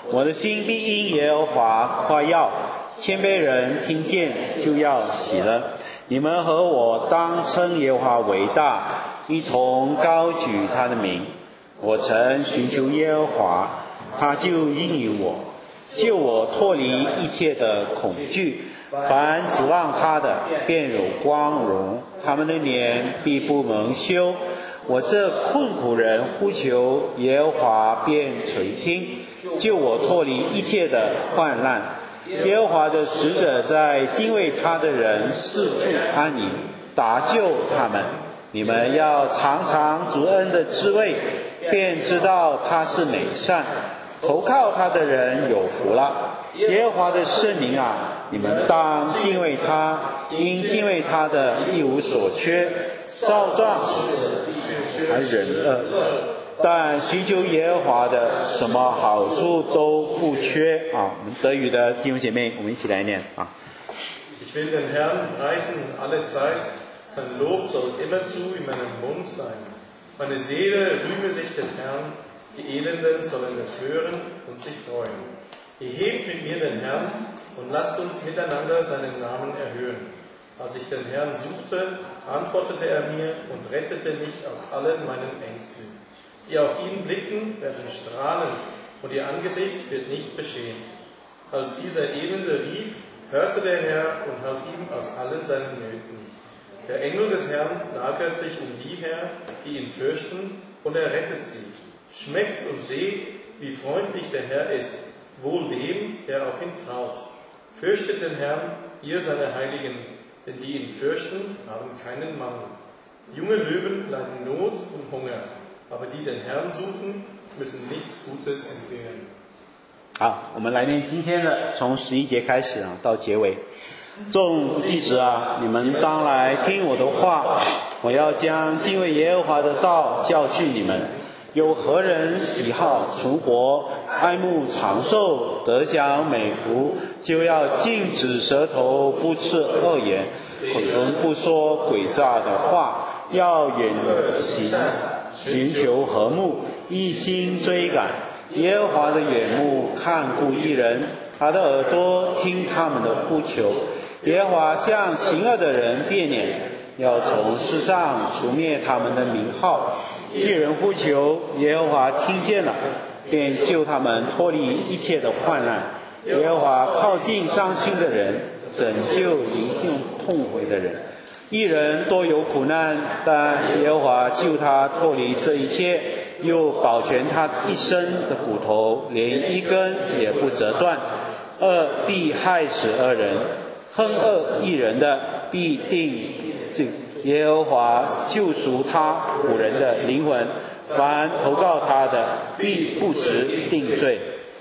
我的心必因耶和华夸耀，谦卑人听见就要喜乐。你们和我当称耶和华为大，一同高举他的名。我曾寻求耶和华，他就应允我，救我脱离一切的恐惧。凡指望他的，便有光荣，他们的脸必不蒙羞。我这困苦人呼求耶和华，便垂听，救我脱离一切的患难。耶和华的使者在敬畏他的人四处安营，搭救他们。你们要尝尝主恩的滋味，便知道他是美善。投靠他的人有福了。耶和华的圣灵啊，你们当敬畏他，因敬畏他的一无所缺。少壮还忍恶，但寻求耶和华的，什么好处都不缺啊！我们德语的弟兄姐妹，我们一起来念啊。 Ich will den Herrn preisen alle Zeit, sein Lob soll immerzu in meinem Mund sein. Meine Seele rühme sich des Herrn, die Elenden sollen es hören und sich freuen. Erhebt mit mir den Herrn und lasst uns miteinander seinen Namen erhöhen. Als ich den Herrn suchte, antwortete er mir und rettete mich aus allen meinen Ängsten. Die auf ihn blicken, werden strahlen, und ihr Angesicht wird nicht beschämt. Als dieser Elende rief, hörte der Herr und half ihm aus allen seinen Nöten. Der Engel des Herrn lagert sich um die her, die ihn fürchten, und er rettet sie. Schmeckt und seht, wie freundlich der Herr ist, wohl dem, der auf ihn traut. Fürchtet den Herrn, ihr seine Heiligen, denn die ihn fürchten, haben keinen Mangel. Junge Löwen leiden Not und Hunger, aber die den Herrn suchen, müssen nichts Gutes entbehren. 好，我们来念今天的，从11节开始啊，到结尾。众弟子啊，你们当来听我的话，我要将敬畏耶和华的道教训你们。有何人喜好存活，爱慕长寿，得享美福，就要禁止舌头不吃恶言，口唇不说诡诈的话，要远行寻求和睦，一心追赶耶和华的眼目看顾义人，他的耳朵听他们的呼求。耶和华向行恶的人变脸，要从世上除灭他们的名号。义人呼求，耶和华听见了，便救他们脱离一切的患难。耶和华靠近伤心的人，拯救灵性痛悔的人。义人多有苦难，但耶和华救他脱离这一切，又保全他一身的骨头，连一根也不折断。恶必害死恶人，恨恶义人的必定罪。耶和华救赎他仆人的灵魂，凡投靠他的必不值定罪。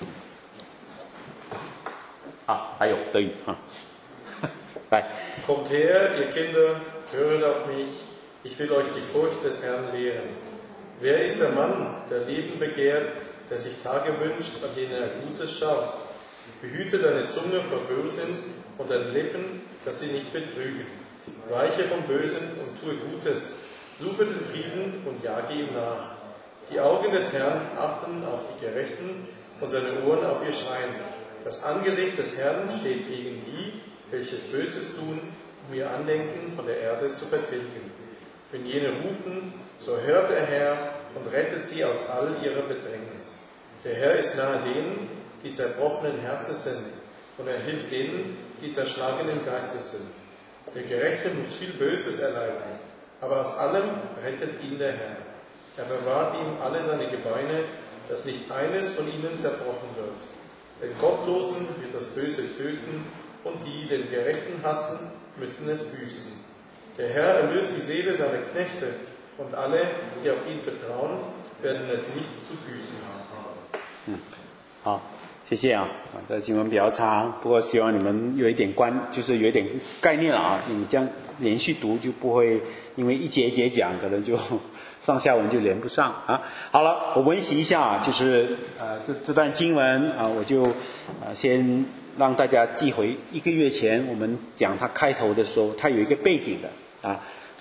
啊，还有德语啊，来。 Kommt her, ihr Kinder, höret auf mich, ich will euch die Furcht des Herrn lehren. Wer ist der Mann, der Leben begehrt, der sich Tage wünscht, an denen er Gutes schaut? Behüte deine Zunge vor Bösen und deine Lippen, dass sie nicht betrügen. Weiche vom Bösen und tue Gutes, suche den Frieden und jage ihm nach. Die Augen des Herrn achten auf die Gerechten und seine Ohren auf ihr Schreien. Das Angesicht des Herrn steht gegen die, welches Böses tun, um ihr Andenken von der Erde zu vertilgen. Wenn jene rufen, so hört der Herr und rettet sie aus all ihrer Bedrängnis. Der Herr ist nahe denen, die zerbrochenen Herzens sind, und er hilft denen, die zerschlagenen Geistes sind. Der Gerechte muss viel Böses erleiden, aber aus allem rettet ihn der Herr. Er bewahrt ihm alle seine Gebeine, dass nicht eines von ihnen zerbrochen wird. Den Gottlosen wird das Böse töten, und die den Gerechten hassen, müssen es büßen. Der Herr erlöst die Seele seiner Knechte, und alle, die auf ihn vertrauen, werden es nicht zu büßen haben. 好，谢谢啊。这经文比较长，不过希望你们有一点就是有一点概念了啊。你这样连续读就不会，因为一节一节讲，可能就上下文就连不上啊。好了，我温习一下啊，就是这段经文啊，我就先让大家记回1个月前我们讲它开头的时候，它有一个背景的啊。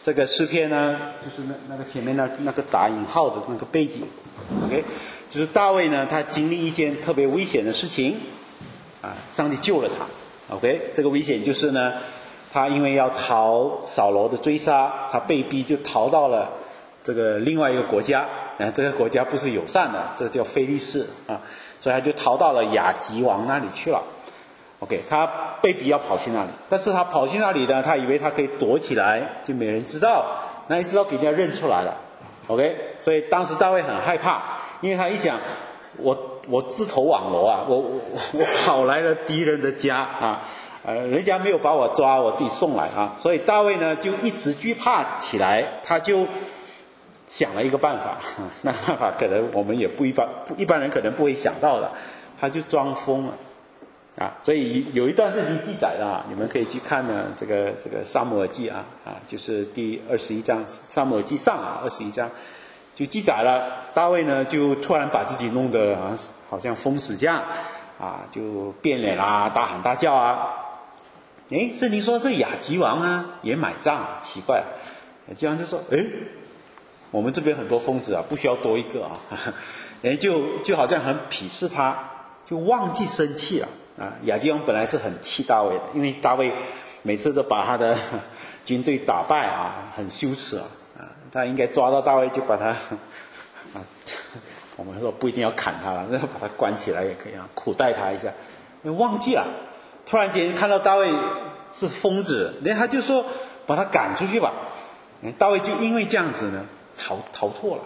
这个诗篇呢，就是那个前面那个打引号的那个背景 ，OK， 就是大卫呢，他经历一件特别危险的事情啊，上帝救了他 ，OK， 这个危险就是呢，他因为要逃扫罗的追杀，他被逼就逃到了这个另外一个国家，这个国家不是友善的，这个叫非利士啊，所以他就逃到了亚吉王那里去了。OK， 他被逼要跑去那里，但是他跑去那里呢，他以为他可以躲起来，就没人知道，那一知道给人家认出来了。OK， 所以当时大卫很害怕，因为他一想，我自投网罗啊，我跑来了敌人的家啊，人家没有把我抓，我自己送来啊，所以大卫呢就一时惧怕起来，他就想了一个办法，那办法可能我们也一般人可能不会想到的，他就装疯了。所以有一段圣经记载的你们可以去看呢，这个撒母耳记就是第21章，撒母耳记上21章就记载了，大卫呢就突然把自己弄得好像疯死这样就变脸啦，大喊大叫圣经说这亚吉王也买账，奇怪，亚吉王就说我们这边很多疯子不需要多一个就好像很鄙视他，就忘记生气了亚基王本来是很气大卫的，因为大卫每次都把他的军队打败很羞耻他应该抓到大卫就把他我们说不一定要砍他了，把他关起来也可以苦待他一下，忘记了，突然间看到大卫是疯子，他就说把他赶出去吧，大卫就因为这样子呢逃脱了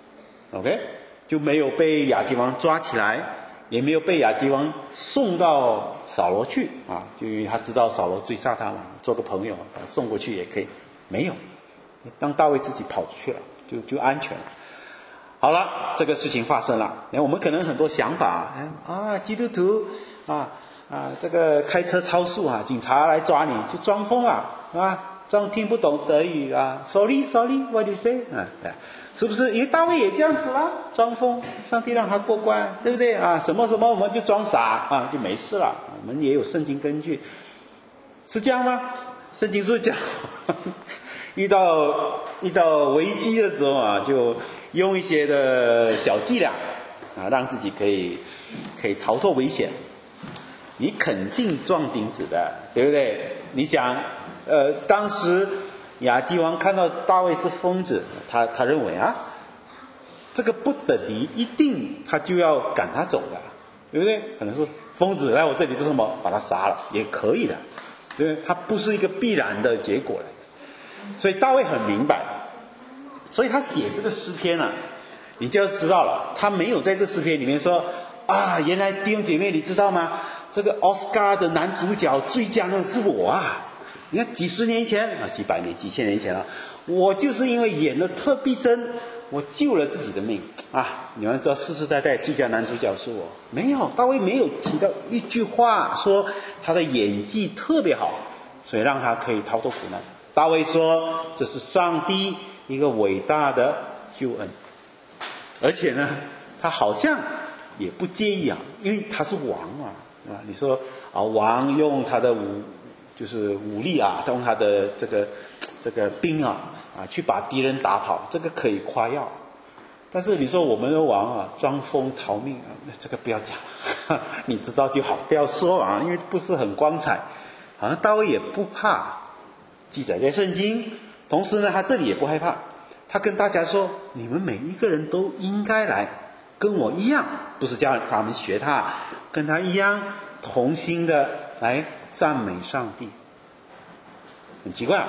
OK， 就没有被亚基王抓起来，也没有被亚基王送到扫罗去就因为他知道扫罗追杀他嘛，做个朋友送过去也可以，没有，当大卫自己跑出去了，就安全了。好了，这个事情发生了，我们可能很多想法基督徒这个开车超速警察来抓你就装疯装听不懂德语sorry what do you say 是不是？因为大卫也这样子啦，装疯，上帝让他过关，对不对什么我们就装傻就没事了，我们也有圣经根据，是这样吗？圣经是讲遇到危机的时候就用一些的小伎俩让自己可以逃脱危险。你肯定撞钉子的，对不对？你想当时亚基王看到大卫是疯子，他认为这个不等于一定他就要赶他走的，对不对？可能说疯子来我这里是什么，把他杀了也可以的，对不对？他不是一个必然的结果来的。所以大卫很明白，所以他写这个诗篇你就要知道了，他没有在这诗篇里面说原来弟兄姐妹你知道吗，这个奥斯卡的男主角最佳的是我你看几十年前几百年几千年前我就是因为演得特逼真，我救了自己的命你们知道世世代代最佳男主角是我，没有，大卫没有提到一句话说他的演技特别好，所以让他可以逃脱苦难。大卫说这是上帝一个伟大的救恩，而且呢他好像也不介意因为他是王你说王用他的武力用他的这个兵去把敌人打跑，这个可以夸耀。但是你说我们的王装疯逃命这个不要讲你知道就好，不要说因为不是很光彩。好像大卫也不怕，记载在圣经，同时呢他这里也不害怕，他跟大家说你们每一个人都应该来跟我一样，不是叫他们学他，跟他一样同心的来赞美上帝。很奇怪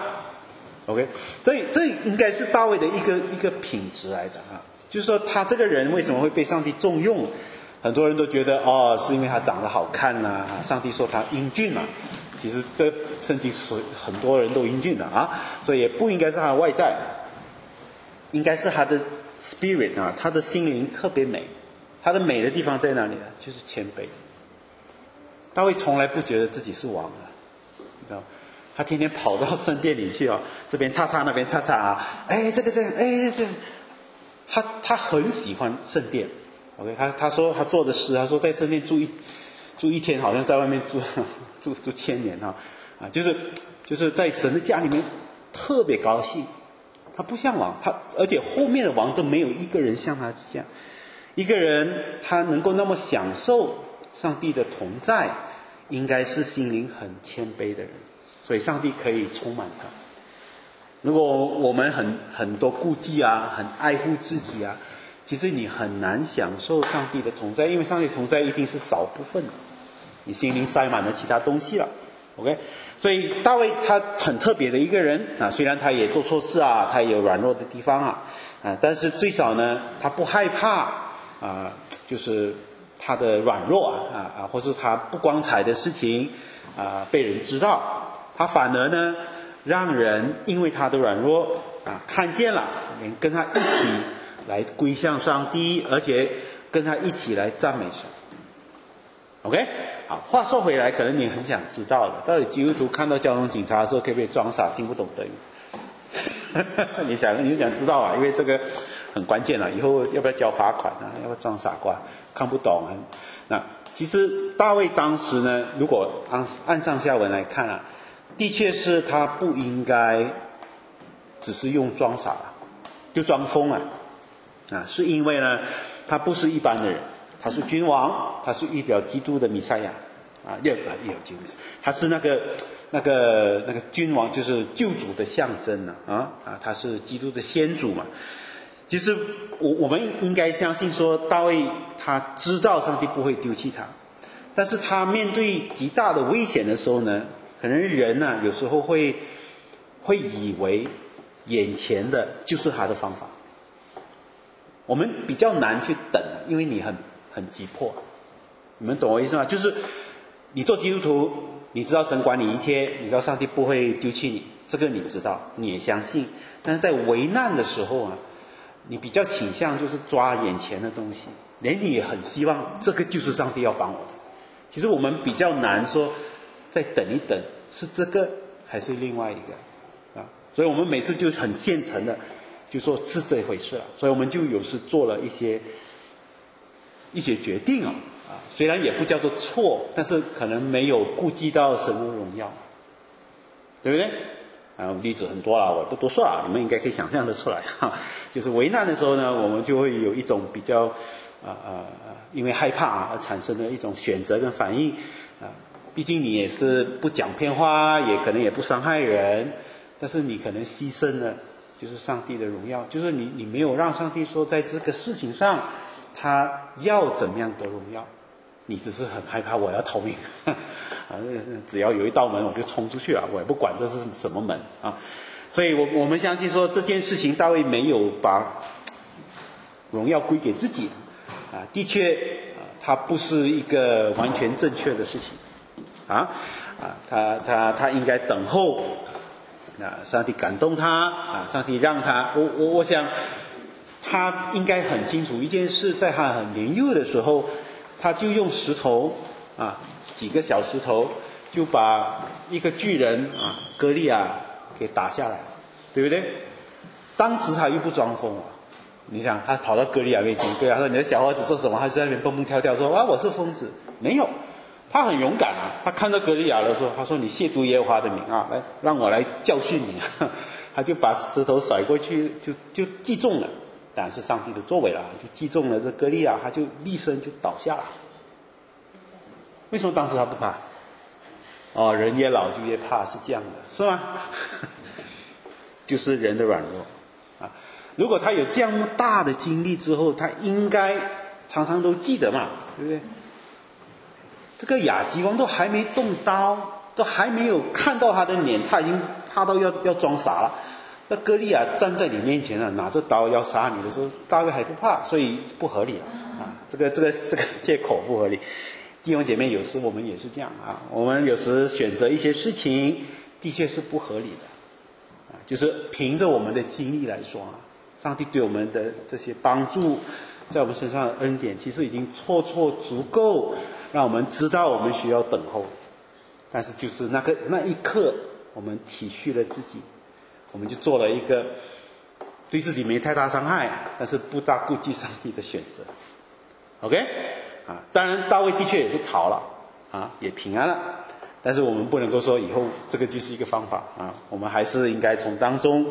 OK， 这应该是大卫的一个品质来的就是说他这个人为什么会被上帝重用，很多人都觉得是因为他长得好看上帝说他英俊其实这圣经很多人都英俊的所以也不应该是他的外在，应该是他的 spirit 他的心灵特别美。他的美的地方在哪里呢？就是谦卑。大卫从来不觉得自己是王你知道，他天天跑到圣殿里去这边叉叉那边叉叉这个他很喜欢圣殿 OK， 他说他做的事，他说在圣殿住一天好像在外面住1000年就是在神的家里面特别高兴他不像王，而且后面的王都没有一个人像他这样。一个人他能够那么享受上帝的同在，应该是心灵很谦卑的人，所以上帝可以充满他。如果我们很多顾忌啊，很爱护自己啊，其实你很难享受上帝的同在，因为上帝的同在一定是少部分的，你心灵塞满了其他东西了。OK， 所以大卫他很特别的一个人啊，虽然他也做错事啊，他也有软弱的地方啊，但是最少呢，他不害怕就是他的软弱或是他不光彩的事情被人知道，他反而呢让人因为他的软弱看见了，跟他一起来归向上帝，而且跟他一起来赞美神。OK， 好，话说回来，可能你很想知道的，到底基督徒看到交通警察的时候可不可以装傻听不懂德语？你想知道啊？因为这个很关键了，以后要不要交罚款啊？要不要装傻瓜？看不懂啊？那其实大卫当时呢，如果按上下文来看啊，的确是他不应该只是用装傻就装疯是因为呢，他不是一般的人，他是君王，他是预表基督的弥赛亚他是那个君王，就是救主的象征他是基督的先祖嘛。其实我们应该相信说，大卫他知道上帝不会丢弃他，但是他面对极大的危险的时候呢，可能人有时候会以为眼前的就是他的方法。我们比较难去等，因为你很急迫。你们懂我意思吗？就是你做基督徒，你知道神管理一切，你知道上帝不会丢弃你，这个你知道，你也相信。但是在危难的时候你比较倾向就是抓眼前的东西，连你也很希望这个就是上帝要帮我的。其实我们比较难说再等一等，是这个还是另外一个所以我们每次就很现成的就说是这回事了，所以我们就有时做了一些决定虽然也不叫做错，但是可能没有顾及到神的荣耀，对不对？例子很多了，我不多说了，你们应该可以想象得出来就是危难的时候呢，我们就会有一种比较因为害怕而产生的一种选择跟反应毕竟你也是不讲骗话，也可能也不伤害人，但是你可能牺牲了就是上帝的荣耀，就是你没有让上帝说在这个事情上他要怎么样的荣耀，你只是很害怕我要逃命只要有一道门我就冲出去了，我也不管这是什么门所以我们相信说这件事情大卫没有把荣耀归给自己的确他不是一个完全正确的事情他应该等候上帝感动他上帝让他我想他应该很清楚一件事，在他很年幼的时候，他就用石头几个小石头就把一个巨人歌利亚给打下来，对不对？当时他又不装疯你想他跑到歌利亚面前，歌利亚说你的小伙子做什么？他就在那边蹦蹦跳跳说我是疯子。没有，他很勇敢他看到歌利亚的时候，他说你亵渎耶和华的名来让我来教训你他就把石头甩过去，就击中了，当然是上帝的作为了，就击中了这歌利亚，他就立身就倒下了。为什么当时他不怕？人越老就越怕，是这样的，是吗？就是人的软弱如果他有这样大的经历之后，他应该常常都记得嘛，对不对？这个亚基王都还没动刀，都还没有看到他的脸，他已经怕到要装傻了。那歌利亚站在你面前拿着刀要杀你的时候，大卫还不怕，所以不合理这个借口不合理。弟兄姐妹，有时我们也是这样我们有时选择一些事情的确是不合理的就是凭着我们的经历来说上帝对我们的这些帮助，在我们身上的恩典，其实已经绰足够让我们知道我们需要等候。但是就是那一刻，我们体恤了自己，我们就做了一个对自己没太大伤害，但是不大顾及上帝的选择。OK？当然大卫的确也是逃了也平安了，但是我们不能够说以后这个就是一个方法我们还是应该从当中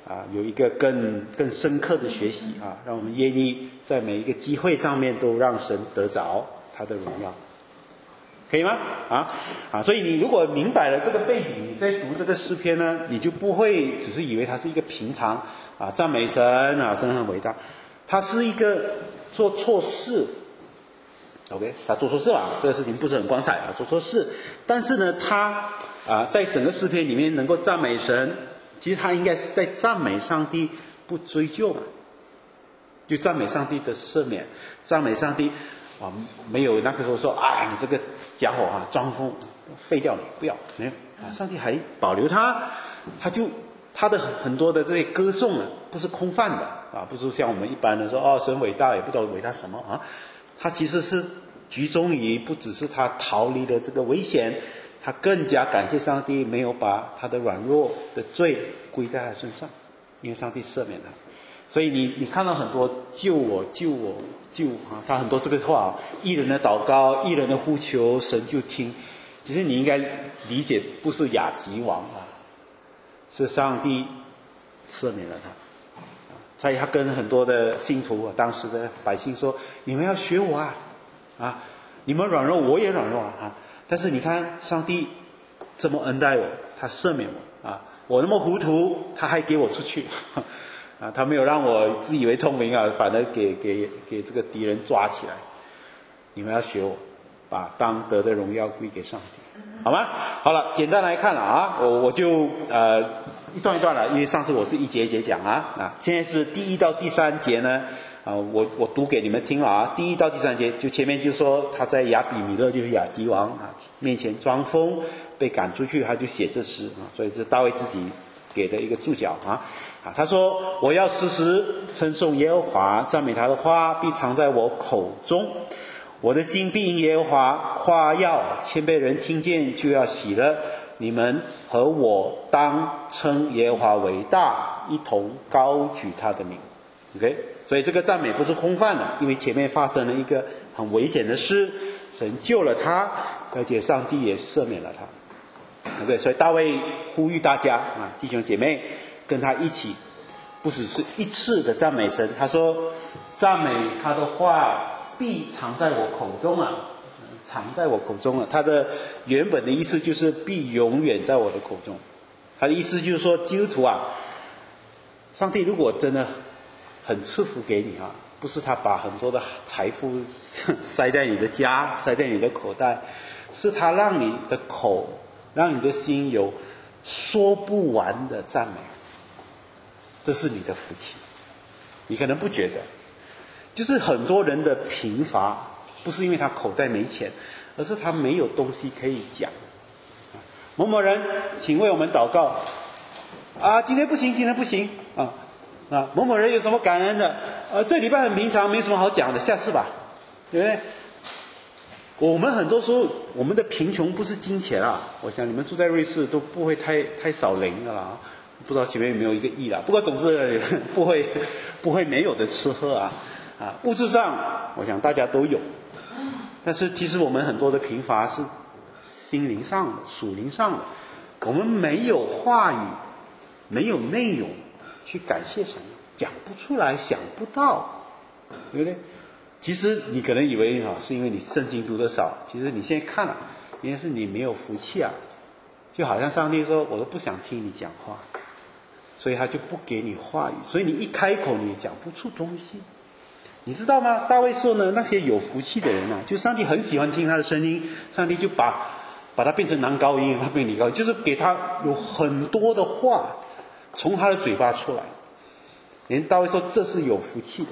有一个更深刻的学习让我们愿意在每一个机会上面都让神得着他的荣耀，可以吗？所以你如果明白了这个背景，你在读这个诗篇呢，你就不会只是以为它是一个平常赞美神神很伟大，它是一个做错事。OK， 他做错事了，这个事情不是很光彩做错事。但是呢，他在整个诗篇里面能够赞美神，其实他应该是在赞美上帝，不追究嘛，就赞美上帝的赦免，赞美上帝没有那个时候说你这个家伙装疯废掉你，不要，没有上帝还保留他，他的很多的这些歌颂不是空泛的不是像我们一般的说神伟大，也不知道伟大什么他其实是集中于不只是他逃离了这个危险，他更加感谢上帝没有把他的软弱的罪归在他身上，因为上帝赦免他。所以你看到很多救我他很多这个话，义人的祷告，义人的呼求，神就听。其实你应该理解，不是亚吉王是上帝赦免了他。所以他跟很多的信徒当时的百姓说，你们要学我你们软弱我也软弱但是你看上帝这么恩待我，他赦免我我那么糊涂，他还给我出去他没有让我自以为聪明反而给这个敌人抓起来。你们要学我，把当得的荣耀归给上帝，好吗？好了，简单来看了我就一段一段了，因为上次我是一节一节讲现在是第1到第3节呢我读给你们听了第1到第3节，就前面就说他在亚比米勒，就是亚吉王面前装疯，被赶出去，他就写这诗所以是大卫自己给的一个注脚他说，我要时时称颂耶和华，赞美他的话必藏在我口中，我的心必因耶和华夸耀，谦卑人听见就要喜乐，你们和我当称耶和华为大，一同高举他的名。 OK， 所以这个赞美不是空泛的，因为前面发生了一个很危险的事，神救了他，而且上帝也赦免了他。 OK， 所以大卫呼吁大家弟兄姐妹跟他一起，不只是一次的赞美神，他说赞美他的话必藏在我口中藏在我口中他的原本的意思就是必永远在我的口中。他的意思就是说，基督徒上帝如果真的很赐福给你不是他把很多的财富塞在你的家，塞在你的口袋，是他让你的口，让你的心有说不完的赞美，这是你的福气。你可能不觉得，就是很多人的贫乏不是因为他口袋没钱，而是他没有东西可以讲。某某人请为我们祷告今天不行，今天不行某某人有什么感恩的这礼拜很平常，没什么好讲的，下次吧，对不对？我们很多时候我们的贫穷不是金钱我想你们住在瑞士都不会太少零的啦，不知道前面有没有1个亿啦，不过总之不会没有的吃喝物质上我想大家都有，但是其实我们很多的贫乏是心灵上的，属灵上的，我们没有话语，没有内容去感谢神，讲不出来，想不到，对不对？其实你可能以为是因为你圣经读得少，其实你现在看原来是你没有福气就好像上帝说我都不想听你讲话，所以他就不给你话语，所以你一开口你也讲不出东西。你知道吗？大卫说呢，那些有福气的人就上帝很喜欢听他的声音，上帝就把他变成男高音，他变女高音，就是给他有很多的话从他的嘴巴出来。连大卫说这是有福气的。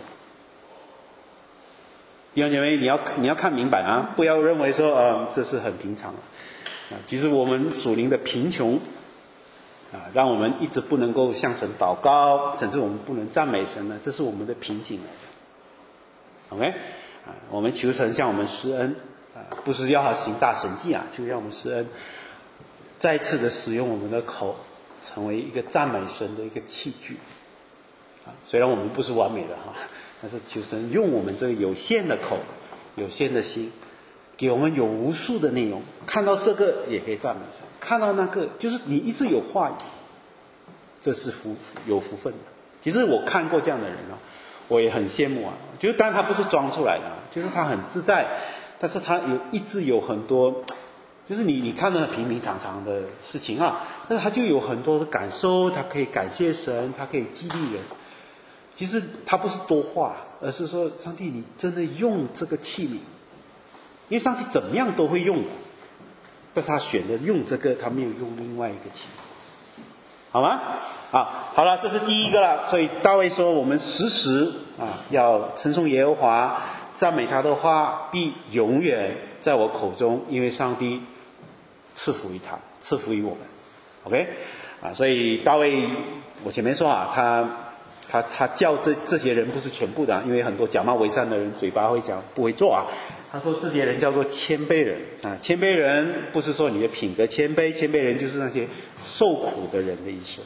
弟兄姐妹，你要看明白不要认为说这是很平常其实我们属灵的贫穷让我们一直不能够向神祷告，甚至我们不能赞美神这是我们的瓶颈OK， 我们求神向我们施恩不是要他行大神迹就让我们施恩，再次的使用我们的口，成为一个赞美神的一个器具虽然我们不是完美的但是求神用我们这个有限的口，有限的心，给我们有无数的内容，看到这个也可以赞美神，看到那个就是你一直有话语这是有福分的。其实我看过这样的人啊，我也很羡慕啊。就是当然他不是装出来的，就是他很自在，但是他一直有很多，就是你看到平平常常的事情啊，但是他就有很多的感受，他可以感谢神，他可以激励人。其实他不是多话，而是说上帝你真的用这个器皿，因为上帝怎么样都会用的，但是他选择用这个，他没有用另外一个器皿，好吗？好了，这是第一个了。所以大卫说我们时要称颂耶和华，赞美他的话必永远在我口中，因为上帝赐福于他，赐福于我们。 OK 所以大卫我前面说他叫这些人不是全部的，因为很多假冒为善的人嘴巴会讲不会做他说这些人叫做谦卑人谦卑人不是说你的品格谦卑，谦卑人就是那些受苦的人的意思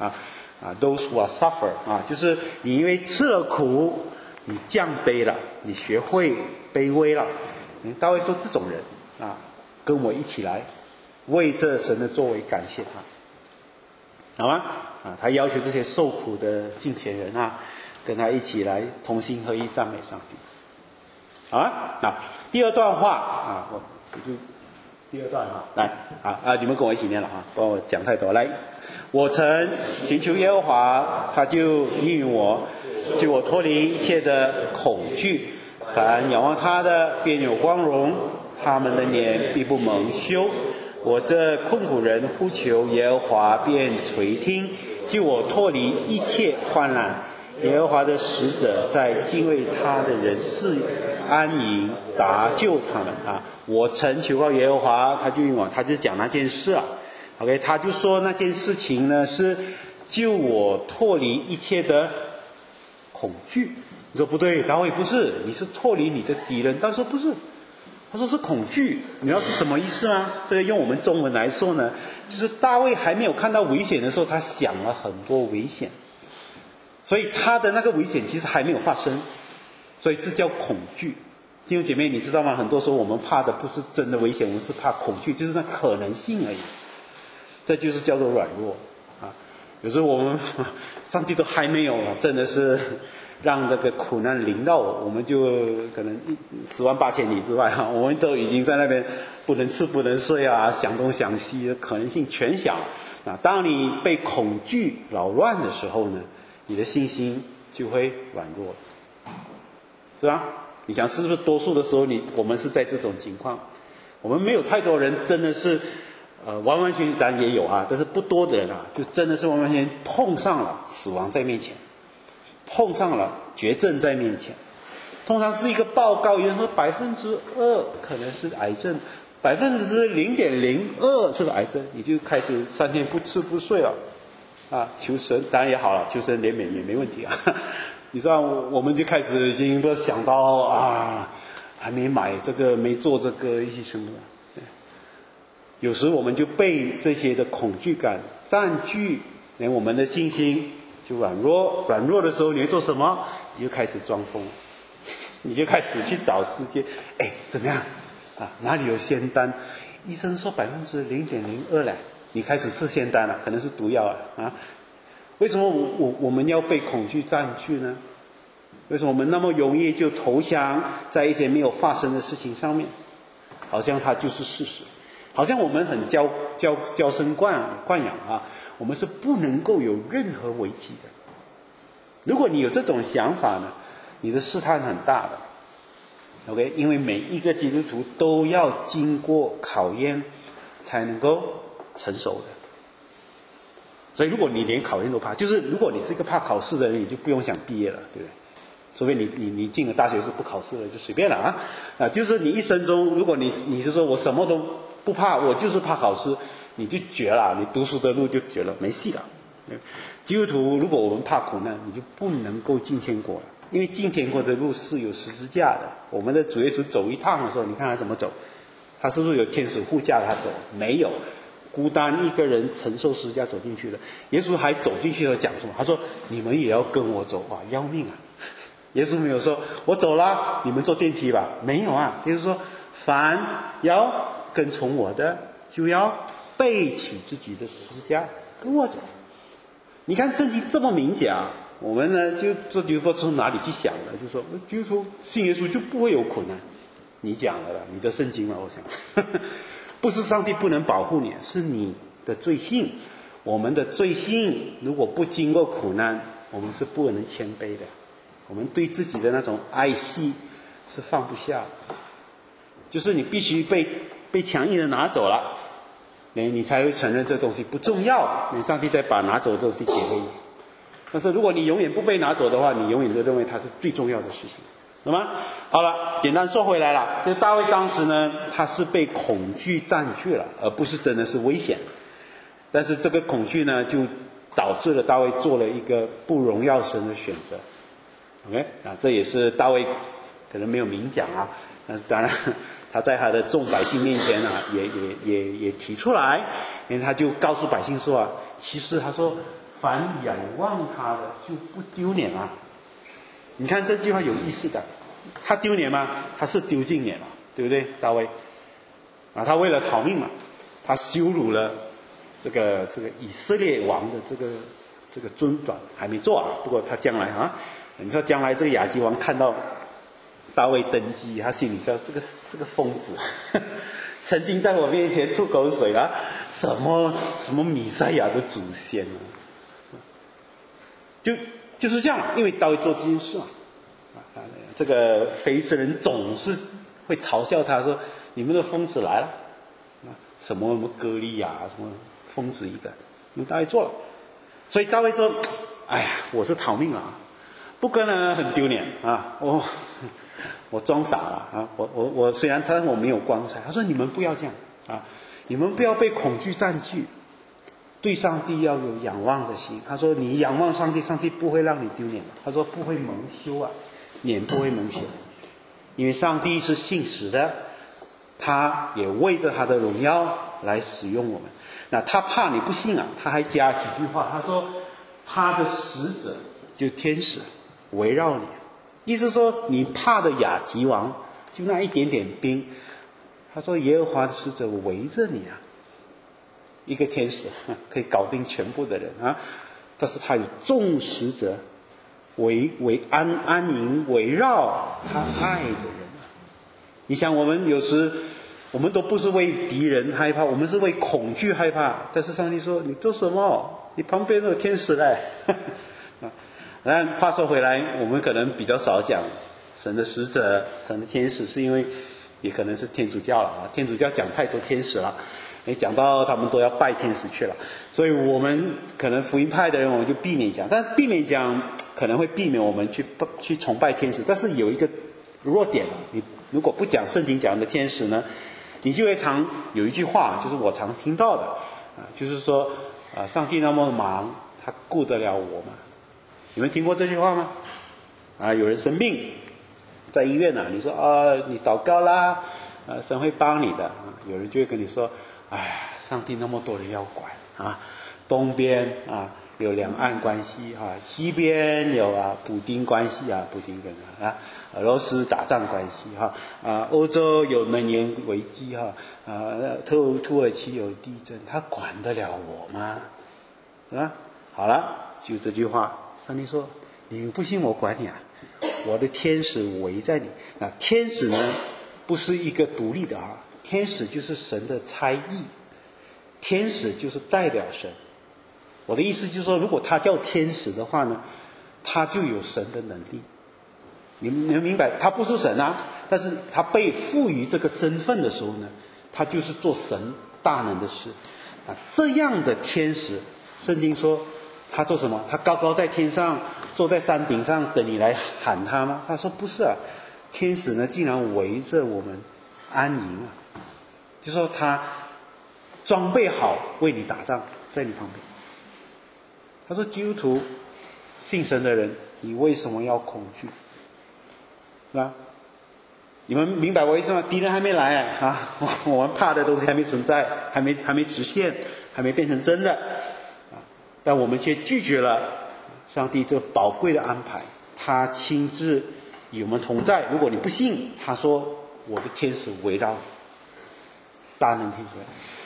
those who are suffer 就是你因为吃了苦，你降卑了，你学会卑微了。大卫说这种人跟我一起来为这神的作为感谢他，好吗？他要求这些受苦的敬虔人跟他一起来同心合意赞美上帝，好吗？第二段话我就第二段来你们跟我一起念了帮我讲太多。来，我曾寻求耶和华，他就应允我，救我脱离一切的恐惧。凡仰望他的便有光荣，他们的脸必不蒙羞。我这困苦人呼求耶和华，便垂听，救我脱离一切患难。耶和华的使者在敬畏他的人是安营，搭救他们我曾求告耶和华，他就应我，他就讲那件事OK， 他就说那件事情呢是救我脱离一切的恐惧。你说不对，大卫不是，你是脱离你的敌人。他说不是，他说是恐惧。你要是什么意思呢？这个用我们中文来说呢，就是大卫还没有看到危险的时候，他想了很多危险，所以他的那个危险其实还没有发生，所以是叫恐惧。弟兄姐妹，你知道吗？很多时候我们怕的不是真的危险，我们是怕恐惧，就是那可能性而已。这就是叫做软弱有时候我们上帝都还没有真的是让这个苦难临到我们就可能108000里之外我们都已经在那边不能吃不能睡想东想西的可能性全小当你被恐惧扰乱的时候呢，你的信心就会软弱，是吧？你想是不是多数的时候我们是在这种情况？我们没有太多人真的是完完全全当然也有但是不多的人就真的是完完全全碰上了死亡在面前，碰上了绝症在面前。通常是一个报告，有人说2%可能是癌症，0.02%是个癌症，你就开始3天不吃不睡了求神，当然也好了，求神怜悯也没问题你知道我们就开始已经都想到还没买这个没做这个一些什么的。有时我们就被这些的恐惧感占据，连我们的信心就软弱的时候，你会做什么？你就开始装疯，你就开始去找世界怎么样哪里有仙丹？医生说0.02%了，你开始吃仙丹了，可能是毒药为什么我们要被恐惧占据呢？为什么我们那么容易就投降在一些没有发生的事情上面，好像它就是事实，好像我们很娇生惯养我们是不能够有任何危机的。如果你有这种想法呢，你的试探很大的 OK， 因为每一个基督徒都要经过考验才能够成熟的。所以如果你连考验都怕，就是如果你是一个怕考试的人，你就不用想毕业了，对不对？除非你进了大学是不考试了，就随便了就是你一生中，如果你是说我什么都不怕，我就是怕考试，你就绝了，你读书的路就绝了，没戏了。基督徒如果我们怕苦难，你就不能够进天国了，因为进天国的路是有十字架的。我们的主耶稣走一趟的时候，你看他怎么走？他是不是有天使护驾他走？没有，孤单一个人承受十字架走进去了。耶稣还走进去了讲什么？他说你们也要跟我走要命耶稣没有说我走了你们坐电梯吧，没有耶稣说凡要跟从我的就要背起自己的十字架跟我走。 你看圣经这么明讲，我们呢这就不知道从哪里去想的，就说基督徒信耶稣就不会有苦难。你讲了，你的圣经嘛，我想不是上帝不能保护你，是你的罪性。我们的罪性如果不经过苦难，我们是不能谦卑的。我们对自己的那种爱惜是放不下，就是你必须被强硬的拿走了，你才会承认这东西不重要，上帝再把拿走的东西给回你。但是如果你永远不被拿走的话，你永远都认为它是最重要的事情，懂吗？好了，简单说回来了，就大卫当时呢，他是被恐惧占据了，而不是真的是危险。但是这个恐惧呢，就导致了大卫做了一个不荣耀神的选择。OK， 这也是大卫可能没有明讲啊，但是当然他在他的众百姓面前啊，也提出来，因为他就告诉百姓说啊，其实他说凡仰望他的就不丢脸啊。你看这句话有意思的，他丢脸吗？他是丢尽脸了，对不对？大卫啊，他为了逃命嘛，他羞辱了这个以色列王的这个尊短，还没做啊，不过他将来啊。你说将来这个亚基王看到大卫登基，他心里说这个疯子曾经在我面前吐口水啊，什么弥赛亚的祖先啊，就是这样，因为大卫做这件事嘛，这个非利士人总是会嘲笑他说，你们的疯子来了，什么歌利亚，什么疯子一个，因为大卫做了，所以大卫说，哎呀，我是逃命了啊。不过呢，很丢脸啊！我装傻了啊！我虽然我没有光彩，他说你们不要这样啊，你们不要被恐惧占据，对上帝要有仰望的心。他说你仰望上帝，上帝不会让你丢脸的。他说不会蒙羞啊，脸不会蒙羞，因为上帝是信实的，他也为着他的荣耀来使用我们。那他怕你不信啊，他还加几句话，他说他的使者就天使围绕你，意思说你怕的亚基王就那一点点兵，他说耶和华的使者围着你啊，一个天使可以搞定全部的人啊，但是他有众使者安营围绕他爱的人。你想我们有时我们都不是为敌人害怕，我们是为恐惧害怕，但是上帝说你做什么？你旁边都有天使嘞。但话说回来，我们可能比较少讲神的使者、神的天使，是因为也可能是天主教了啊。天主教讲太多天使了，讲到他们都要拜天使去了，所以我们可能福音派的人我们就避免讲，但是避免讲可能会避免我们去崇拜天使。但是有一个弱点，你如果不讲圣经讲的天使呢，你就会常有一句话，就是我常听到的就是说上帝那么忙，他顾得了我吗？你们听过这句话吗？有人生病在医院你说你祷告啦，神会帮你的有人就会跟你说，上帝那么多人要管东边有两岸关系西边有普丁关系普丁跟俄罗斯打仗关系欧洲有能源危机土耳其有地震，他管得了我吗？好了，就这句话，上帝说你不信我管你我的天使围在你。那天使呢不是一个独立的天使就是神的差役，天使就是代表神。我的意思就是说，如果他叫天使的话呢，他就有神的能力。你们明白，他不是神但是他被赋予这个身份的时候呢，他就是做神大能的事这样的天使，圣经说他做什么？他高高在天上，坐在山顶上等你来喊他吗？他说不是天使呢竟然围着我们安营就说他装备好为你打仗，在你旁边。他说基督徒信神的人，你为什么要恐惧？是吧？你们明白我意思吗？敌人还没来我们怕的东西还没存在，还没实现，还没变成真的但我们却拒绝了上帝这宝贵的安排，他亲自与我们同在。如果你不信，他说我的天使围绕你，大能天使。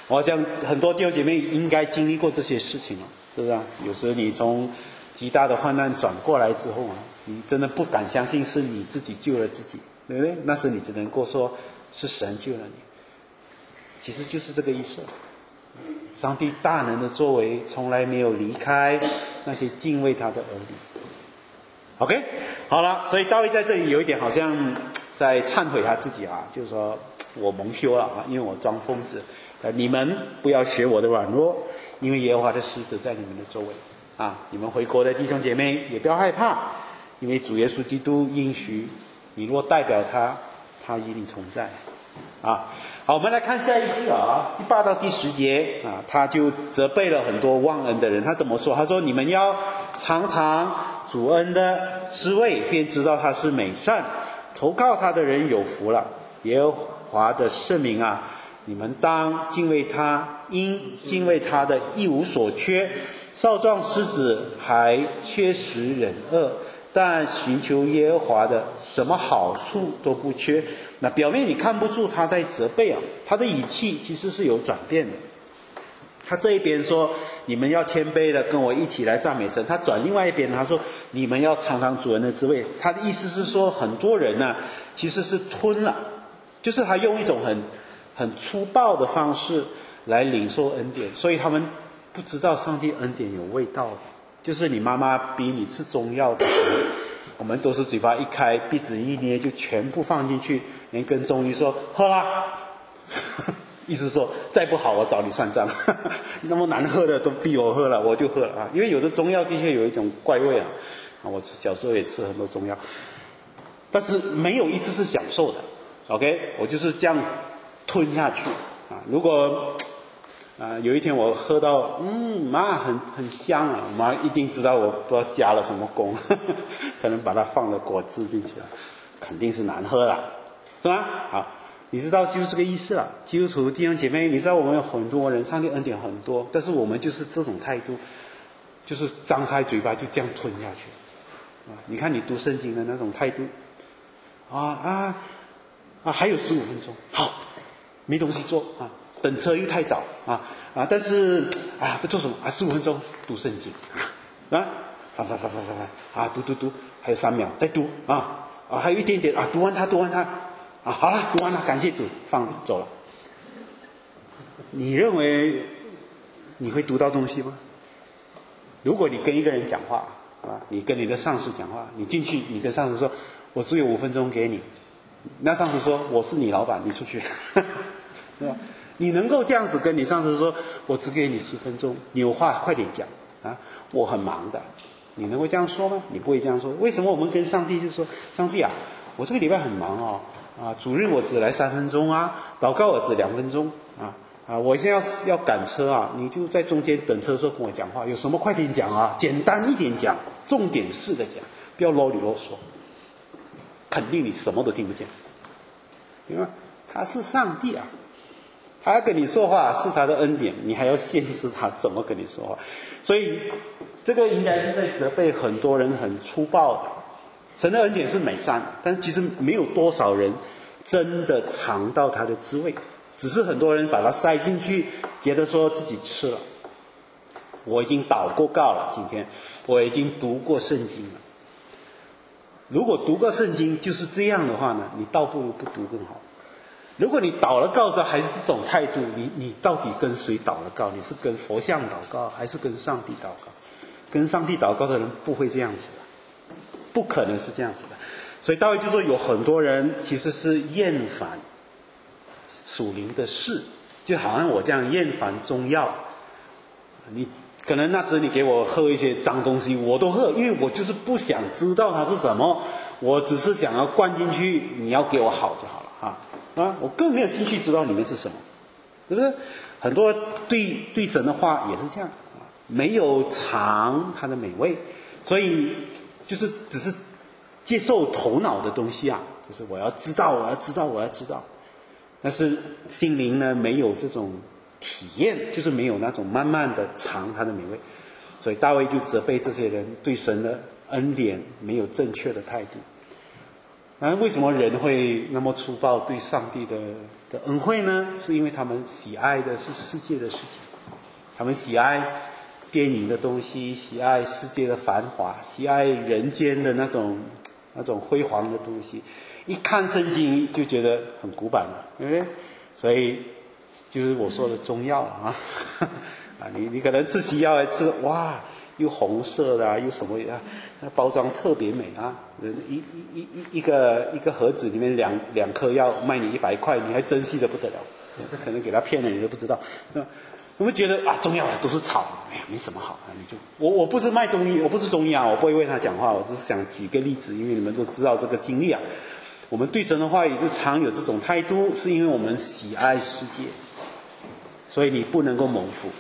我想很多弟兄姐妹应该经历过这些事情了，是不是啊？有时你从极大的患难转过来之后啊，你真的不敢相信是你自己救了自己，对不对？那时你只能够说是神救了你。其实就是这个意思。上帝大能的作为从来没有离开那些敬畏他的儿女。OK， 好了，所以大卫在这里有一点好像在忏悔他自己啊，就是说我蒙羞了啊，因为我装疯子。你们不要学我的软弱，因为耶和华的使者在你们的周围啊。你们回国的弟兄姐妹也不要害怕，因为主耶稣基督应许你若代表他，他与你同在啊。好，我们来看下一句啊，第8到第10节啊，他就责备了很多忘恩的人。他怎么说？他说：你们要尝尝主恩的滋味，便知道他是美善，投靠他的人有福了。耶和华的圣名啊，你们当敬畏他，因敬畏他的一无所缺。少壮狮子还缺食忍饿，但寻求耶和华的什么好处都不缺。那表面你看不出他在责备啊，他的语气其实是有转变的。他这一边说你们要谦卑的跟我一起来赞美神，他转另外一边他说你们要尝尝主恩的滋味。他的意思是说很多人呢其实是吞了，就是他用一种很粗暴的方式来领受恩典，所以他们不知道上帝恩典有味道。就是你妈妈逼你吃中药的时候，我们都是嘴巴一开鼻子一捏就全部放进去，连跟中医说喝啦意思说再不好我找你算账那么难喝的都逼我喝了，我就喝了啊。因为有的中药的确有一种怪味啊，我小时候也吃很多中药，但是没有一次是享受的。 OK， 我就是这样吞下去啊。如果有一天我喝到妈很香啊，妈一定知道我不知道加了什么工可能把它放了果汁进去了，肯定是难喝了，是吗？好，你知道就是这个意思了。基督徒弟兄姐妹，你知道我们有很多人上帝恩典很多，但是我们就是这种态度，就是张开嘴巴就这样吞下去你看你读圣经的那种态度还有15分钟，好，没东西做等车又太早但是不做什么15分钟读圣经翻，读，还有3秒再读还有一点点读完它好了，读完了，感谢主，放走了。你认为你会读到东西吗？如果你跟一个人讲话你跟你的上司讲话，你进去你跟上司说我只有5分钟给你，那上司说我是你老板，你出去对吧？你能够这样子跟你上司说我只给你10分钟，你有话快点讲我很忙的，你能够这样说吗？你不会这样说。为什么我们跟上帝就说上帝我这个礼拜很忙主日我只来3分钟祷告我只2分钟我现在要赶车你就在中间等车的时候跟我讲话，有什么快点讲简单一点讲，重点式的讲，不要啰里啰嗦，肯定你什么都听不见，明白？他是上帝他要跟你说话是他的恩典，你还要限制他怎么跟你说话。所以这个应该是在责备很多人很粗暴的。神的恩典是美善，但是其实没有多少人真的尝到它的滋味，只是很多人把它塞进去，觉得说自己吃了。我已经祷过告了，今天我已经读过圣经了。如果读过圣经就是这样的话呢，你倒不如不读更好。如果你祷了告之后还是这种态度，你到底跟谁祷了告？你是跟佛像祷告还是跟上帝祷告？跟上帝祷告的人不会这样子的，不可能是这样子的。所以大卫就说有很多人其实是厌烦属灵的事，就好像我这样厌烦中药，你可能那时你给我喝一些脏东西我都喝，因为我就是不想知道它是什么，我只是想要灌进去，你要给我好就好了我更没有兴趣知道里面是什么，对不对？很多对神的话也是这样没有尝它的美味，所以就是只是接受头脑的东西就是我要知道，但是心灵呢没有这种体验，就是没有那种慢慢的尝它的美味。所以大卫就责备这些人对神的恩典没有正确的态度。为什么人会那么粗暴对上帝的的恩惠呢？是因为他们喜爱的是世界的事情，他们喜爱电影的东西，喜爱世界的繁华，喜爱人间的那种辉煌的东西。一看圣经就觉得很古板了，对不对？所以就是我说的中药了啊。你可能吃西药吃哇，又红色的啊，又什么啊，那包装特别美啊，一个盒子里面两颗药卖你100块，你还珍惜的不得了，可能给他骗了你都不知道。我们觉得啊，中药都是草，哎呀，没什么好，你就我不是卖中医，我不是中医啊，我不会为他讲话，我只是想举个例子，因为你们都知道这个经历啊。我们对神的话语就常有这种态度，是因为我们喜爱世界，所以你不能够蒙福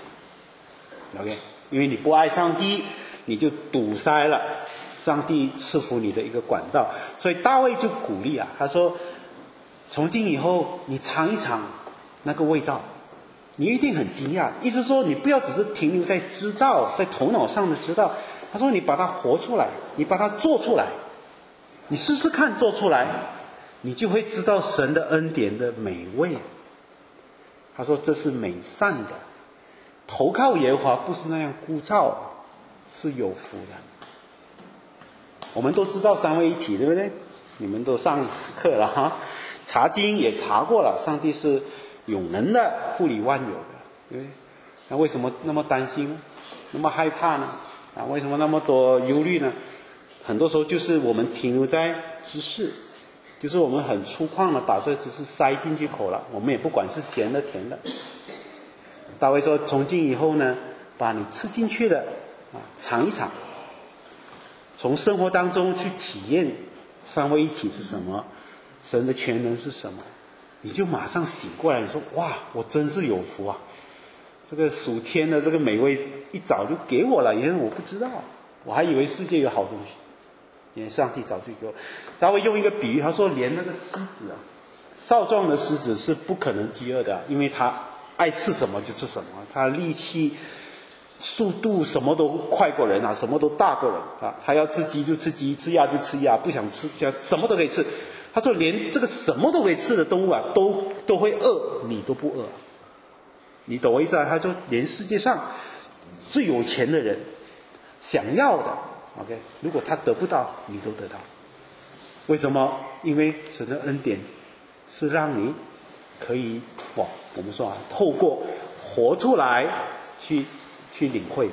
，OK？ 因为你不爱上帝，你就堵塞了上帝赐福你的一个管道。所以大卫就鼓励啊，他说：从今以后，你尝一尝那个味道，你一定很惊讶。意思说，你不要只是停留在知道，在头脑上的知道。他说，你把它活出来，你把它做出来，你试试看做出来，你就会知道神的恩典的美味。他说这是美善的，投靠耶和华不是那样枯燥，是有福的。我们都知道三位一体，对不对？你们都上课了哈，查经也查过了，上帝是永能的，护理万有的，对不对？那为什么那么担心呢？那么害怕呢？为什么那么多忧虑呢？很多时候就是我们停留在知识，就是我们很粗犷的把这知识塞进去口了，我们也不管是咸的甜的。大卫说，从今以后呢，把你吃进去的尝一尝，从生活当中去体验三位一体是什么，神的全能是什么，你就马上醒过来，你说哇，我真是有福啊！这个属天的这个美味一早就给我了，因为我不知道，我还以为世界有好东西，因为上帝早就给我。他会用一个比喻，他说连那个狮子啊，少壮的狮子是不可能饥饿的，因为他爱吃什么就吃什么，他力气、速度什么都快过人啊，什么都大过人啊。他要吃鸡就吃鸡，吃鸭就吃鸭，不想吃什么都可以吃。他说连这个什么都可以吃的动物啊，都会饿，你都不饿。你懂我意思啊？他说连世界上最有钱的人想要的 OK， 如果他得不到，你都得到。为什么？因为神的恩典是让你可以我们说透过活出来去领会。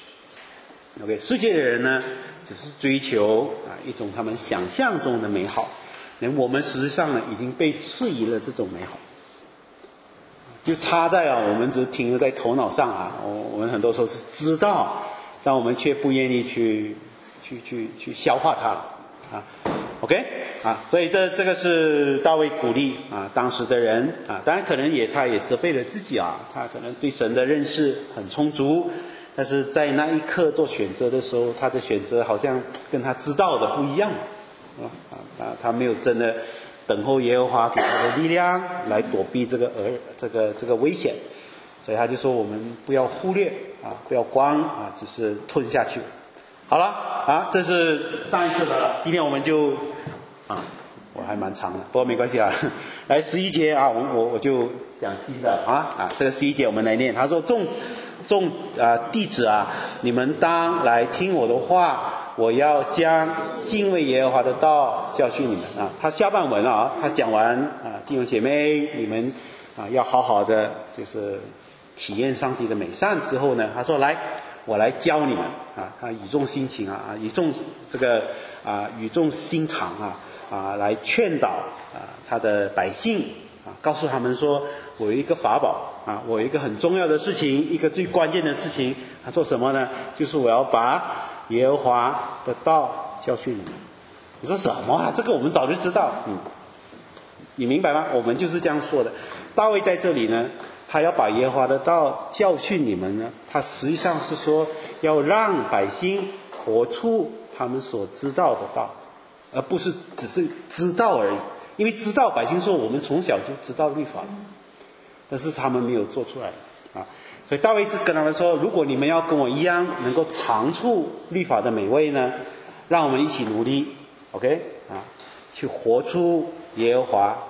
OK， 世界的人呢只是追求一种他们想象中的美好，我们实际上呢已经被赐予了这种美好，就差在我们只停留在头脑上我们很多时候是知道，但我们却不愿意去消化它OK 所以这个是大卫鼓励当时的人当然可能他也责备了自己他可能对神的认识很充足，但是在那一刻做选择的时候，他的选择好像跟他知道的不一样他没有真的等候耶和华给他的力量来躲避这个危险，所以他就说我们不要忽略不要光只是吞下去。好了这是上一次的了，今天我们就我还蛮长的，不过没关系来11节我就讲新的这个11节我们来念。他说众弟子你们当来听我的话，我要将敬畏耶和华的道教训你们他下半文他讲完弟兄姐妹你们要好好的就是体验上帝的美善之后呢，他说来我来教你们他语重心情语重心长来劝导他的百姓告诉他们说我有一个法宝我有一个很重要的事情，一个最关键的事情。他说什么呢？就是我要把耶和华的道教训你们。你说什么这个我们早就知道你明白吗？我们就是这样说的。大卫在这里呢，他要把耶和华的道教训你们呢，他实际上是说要让百姓活出他们所知道的道，而不是只是知道而已。因为知道，百姓说我们从小就知道律法，但是他们没有做出来所以大卫是跟他们说，如果你们要跟我一样能够尝出律法的美味呢，让我们一起努力 OK 去活出耶和华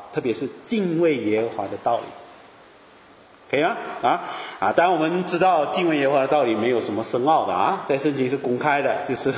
特别是敬畏耶和华的道理。可以吗？当然我们知道敬畏耶和华的道理没有什么深奥的在圣经是公开的，就是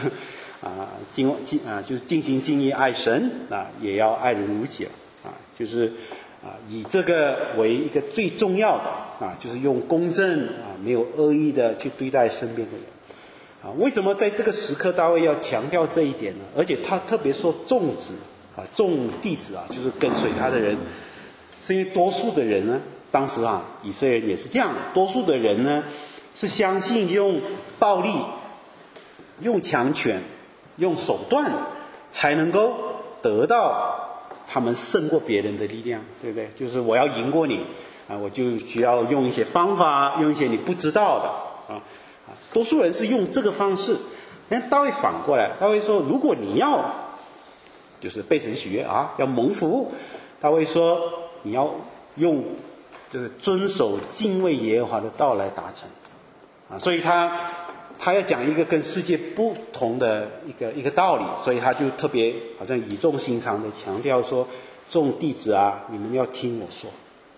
就是尽心尽意爱神也要爱人如己就是以这个为一个最重要的就是用公正没有恶意的去对待身边的人为什么在这个时刻大卫要强调这一点呢？而且他特别说众子众弟子就是跟随他的人，是因为多数的人呢，当时以色列人也是这样的，多数的人呢是相信用暴力、用强权、用手段才能够得到他们胜过别人的力量，对不对？就是我要赢过你我就需要用一些方法，用一些你不知道的多数人是用这个方式。但大卫反过来，大卫说，如果你要就是被神喜悦要蒙福，大卫说你要用这个遵守敬畏耶和华的道来达成所以他要讲一个跟世界不同的一个道理，所以他就特别好像语重心长的强调说，众弟子你们要听我说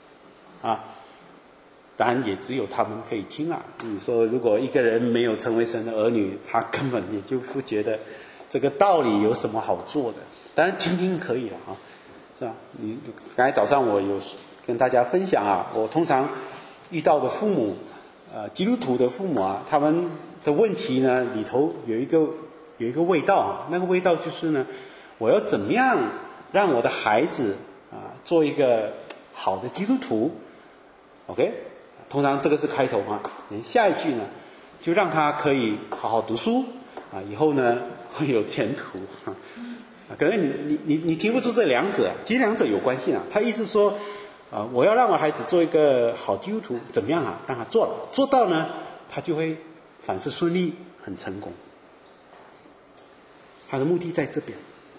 当然也只有他们可以听你说如果一个人没有成为神的儿女，他根本也就不觉得这个道理有什么好做的。当然听听可以了是吧？你刚才早上我有跟大家分享我通常遇到的父母基督徒的父母他们的问题呢里头有一个味道那个味道就是呢，我要怎么样让我的孩子做一个好的基督徒 OK， 通常这个是开头下一句呢就让他可以好好读书以后呢会有前途可能你听不出这两者，其实两者有关系他意思说我要让我孩子做一个好基督徒，怎么样让他做了，做到呢他就会凡事顺利，很成功。他的目的在这边。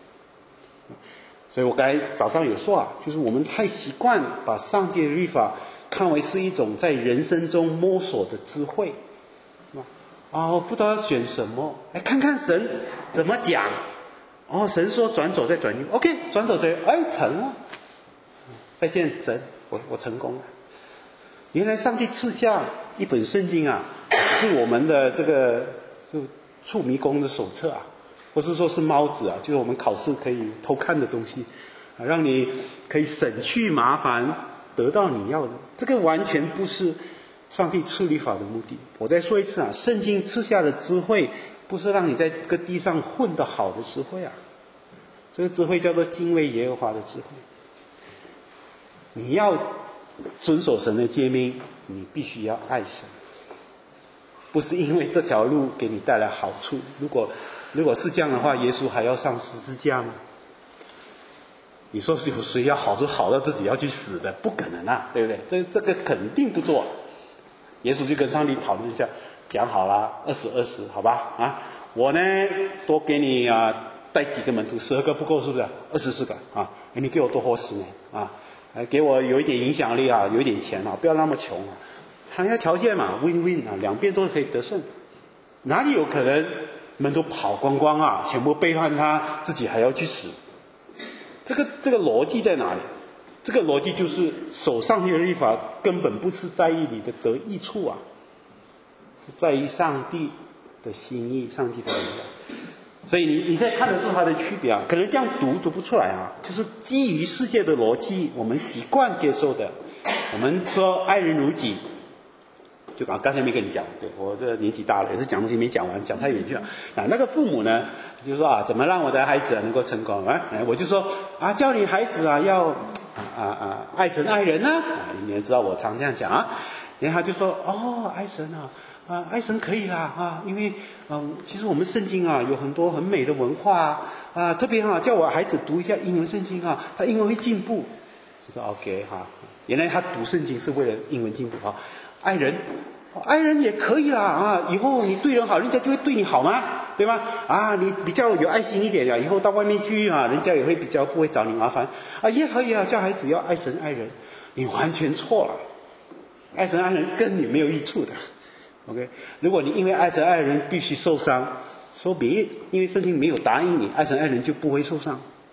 所以我刚才早上有说就是我们太习惯把上帝的律法看为是一种在人生中摸索的智慧我不知道要选什么，看看神怎么讲神说转左再转右 OK， 转左对成了，再见神，我成功了。原来上帝赐下一本圣经是我们的这个就触迷宫的手册或是说是猫子就是我们考试可以偷看的东西让你可以省去麻烦，得到你要的。这个完全不是上帝赐律法的目的。我再说一次圣经赐下的智慧不是让你在这个地上混得好的智慧这个智慧叫做敬畏耶和华的智慧。你要遵守神的诫命，你必须要爱神，不是因为这条路给你带来好处。如果是这样的话，耶稣还要上十字架吗？你说是有谁要好到自己要去死的？不可能对不对？这个肯定不做。耶稣就跟上帝讨论一下，讲好了20好吧我呢多给你带几个门徒，12个不够是不是？24个你给我多活10年给我有一点影响力有一点钱不要那么穷他要条件嘛 win-win 两边都可以得胜。哪里有可能门徒跑光光全部背叛他，自己还要去死？这个逻辑在哪里？这个逻辑就是守上帝的律法根本不是在意你的得益处是在于上帝的心意，上帝的荣耀。所以你现在看得出它的区别可能这样读不出来就是基于世界的逻辑，我们习惯接受的。我们说爱人如己，就刚才没跟你讲，对，我这年纪大了，也是讲东西没讲完，讲太远去了那个父母呢就说怎么让我的孩子能够成功我就说教你孩子要爱神爱人你们知道我常这样讲然后他就说爱神爱神可以啦因为其实我们圣经有很多很美的文化特别叫我孩子读一下英文圣经他英文会进步。我说 OK 原来他读圣经是为了英文进步爱人也可以啦以后你对人好，人家就会对你好吗？对吗？你比较有爱心一点以后到外面去人家也会比较不会找你麻烦也可以叫孩子要爱神爱人。你完全错了，爱神爱人跟你没有益处的。OK， 如果你因为爱神爱人必须受伤，说别因为圣经没有答应你爱神爱人就不会受伤。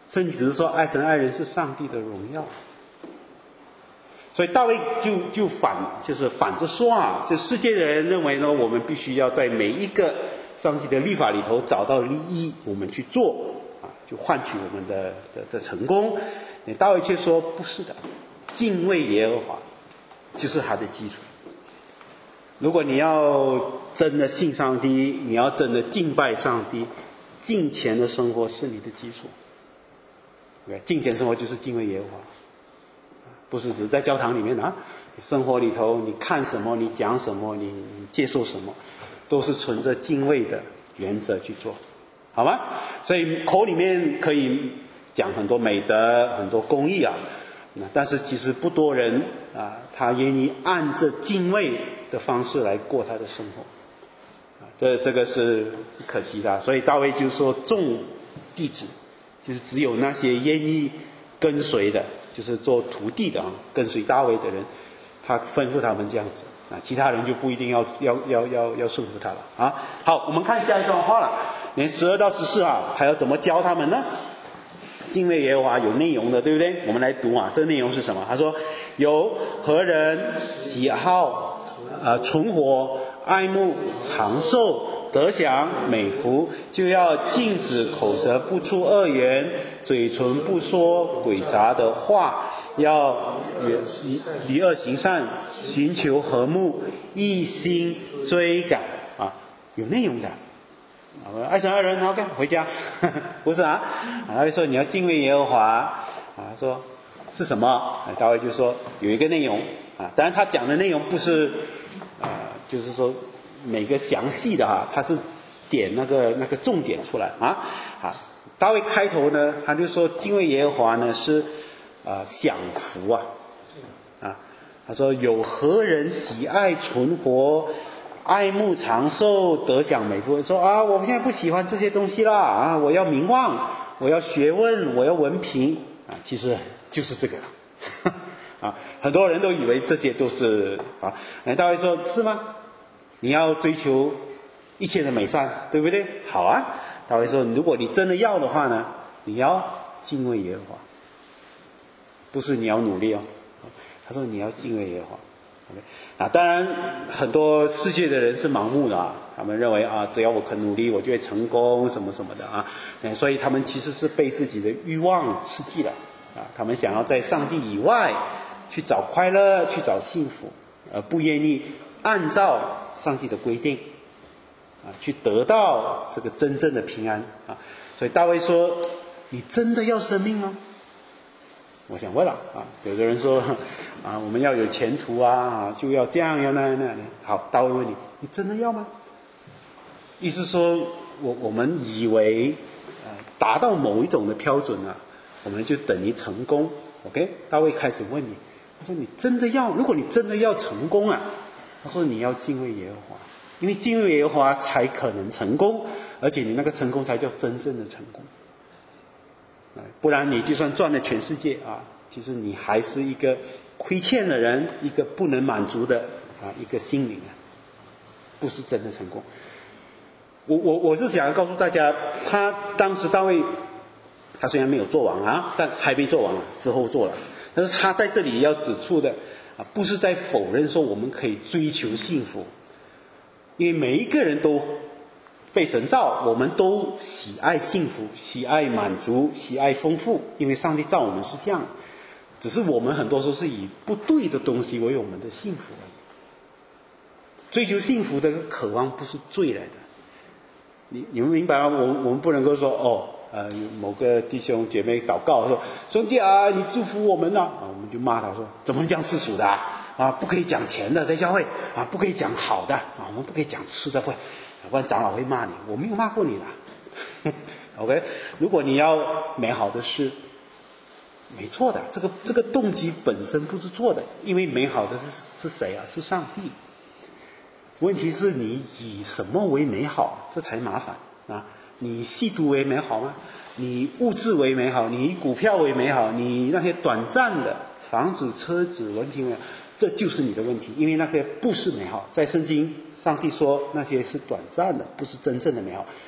圣经只是说爱神爱人是上帝的荣耀。所以大卫就反着说啊，就世界的人认为呢，我们必须要在每一个上帝的律法里头找到利益，我们去做啊，就换取我们的成功。大卫却说不是的，敬畏耶和华就是他的基础。如果你要真的信上帝，你要真的敬拜上帝，敬虔的生活是你的基础。敬虔生活就是敬畏耶和华，不是只在教堂里面啊，生活里头你看什么，你讲什么，你接受什么，都是存着敬畏的原则去做，好吗？所以口里面可以讲很多美德，很多公义啊，但是其实不多人啊，他愿意按着敬畏的方式来过他的生活，这个是可惜的。所以大卫就说众弟子，就是只有那些愿意跟随的，就是做徒弟的跟随大卫的人，他吩咐他们这样子啊，其他人就不一定要顺服他了啊。好，我们看下一段话了，连12到14啊，还要怎么教他们呢？敬畏耶和华有内容的，对不对？我们来读啊，这个内容是什么？他说：有何人喜好存活、爱慕、长寿、得享美福，就要禁止口舌不出恶言，嘴唇不说诡诈的话，要离恶行善，寻求和睦，一心追赶啊，有内容的。爱神爱人 OK 回家不是啊，他会说你要敬畏耶和华啊，说是什么？大卫就说有一个内容啊，当然他讲的内容不是就是说每个详细的他是点那个重点出来啊。大卫开头呢，他就说敬畏耶和华呢是享福啊，他说有何人喜爱存活、爱慕长寿、得享美福？说我现在不喜欢这些东西啦我要名望，我要学问，我要文凭其实就是这个很多人都以为这些都是大卫说是吗？你要追求一切的美善，对不对？好啊，大卫说如果你真的要的话呢，你要敬畏耶和华，不是你要努力他说你要敬畏耶和华当然很多世界的人是盲目的他们认为只要我肯努力我就会成功什么什么的所以他们其实是被自己的欲望刺激了他们想要在上帝以外去找快乐，去找幸福，不愿意按照上帝的规定去得到这个真正的平安所以大卫说你真的要生命吗？我想问了有的人说我们要有前途就要这样要那样。好，大卫问你真的要吗？意思说我们以为达到某一种的标准我们就等于成功。 OK， 大卫开始问你，他说你真的要，如果你真的要成功他说你要敬畏耶和华，因为敬畏耶和华才可能成功，而且你那个成功才叫真正的成功。不然你就算赚了全世界其实你还是一个亏欠的人，一个不能满足的一个心灵不是真的成功。我是想要告诉大家，当时大卫他虽然没有做王但还没做王之后做了，但是他在这里要指出的不是在否认说我们可以追求幸福，因为每一个人都被神造，我们都喜爱幸福，喜爱满足，喜爱丰富，因为上帝造我们是这样，只是我们很多时候是以不对的东西为我们的幸福而已。追求幸福的渴望不是罪来的，你们明白吗？我们不能够说某个弟兄姐妹祷告说兄弟你祝福我们我们就骂他说怎么讲世俗的不可以讲钱的，在教会不可以讲好的我们不可以讲吃的，不然长老会骂你。我没有骂过你的OK， 如果你要美好的事没错的，这个动机本身不是错的，因为美好的是谁是上帝。问题是你以什么为美好，这才麻烦你吸毒为美好吗？你物质为美好，你以股票为美好，你那些短暂的房子车子文凭，这就是你的问题，因为那个不是美好。在圣经上帝说那些是短暂的，不是真正的美好。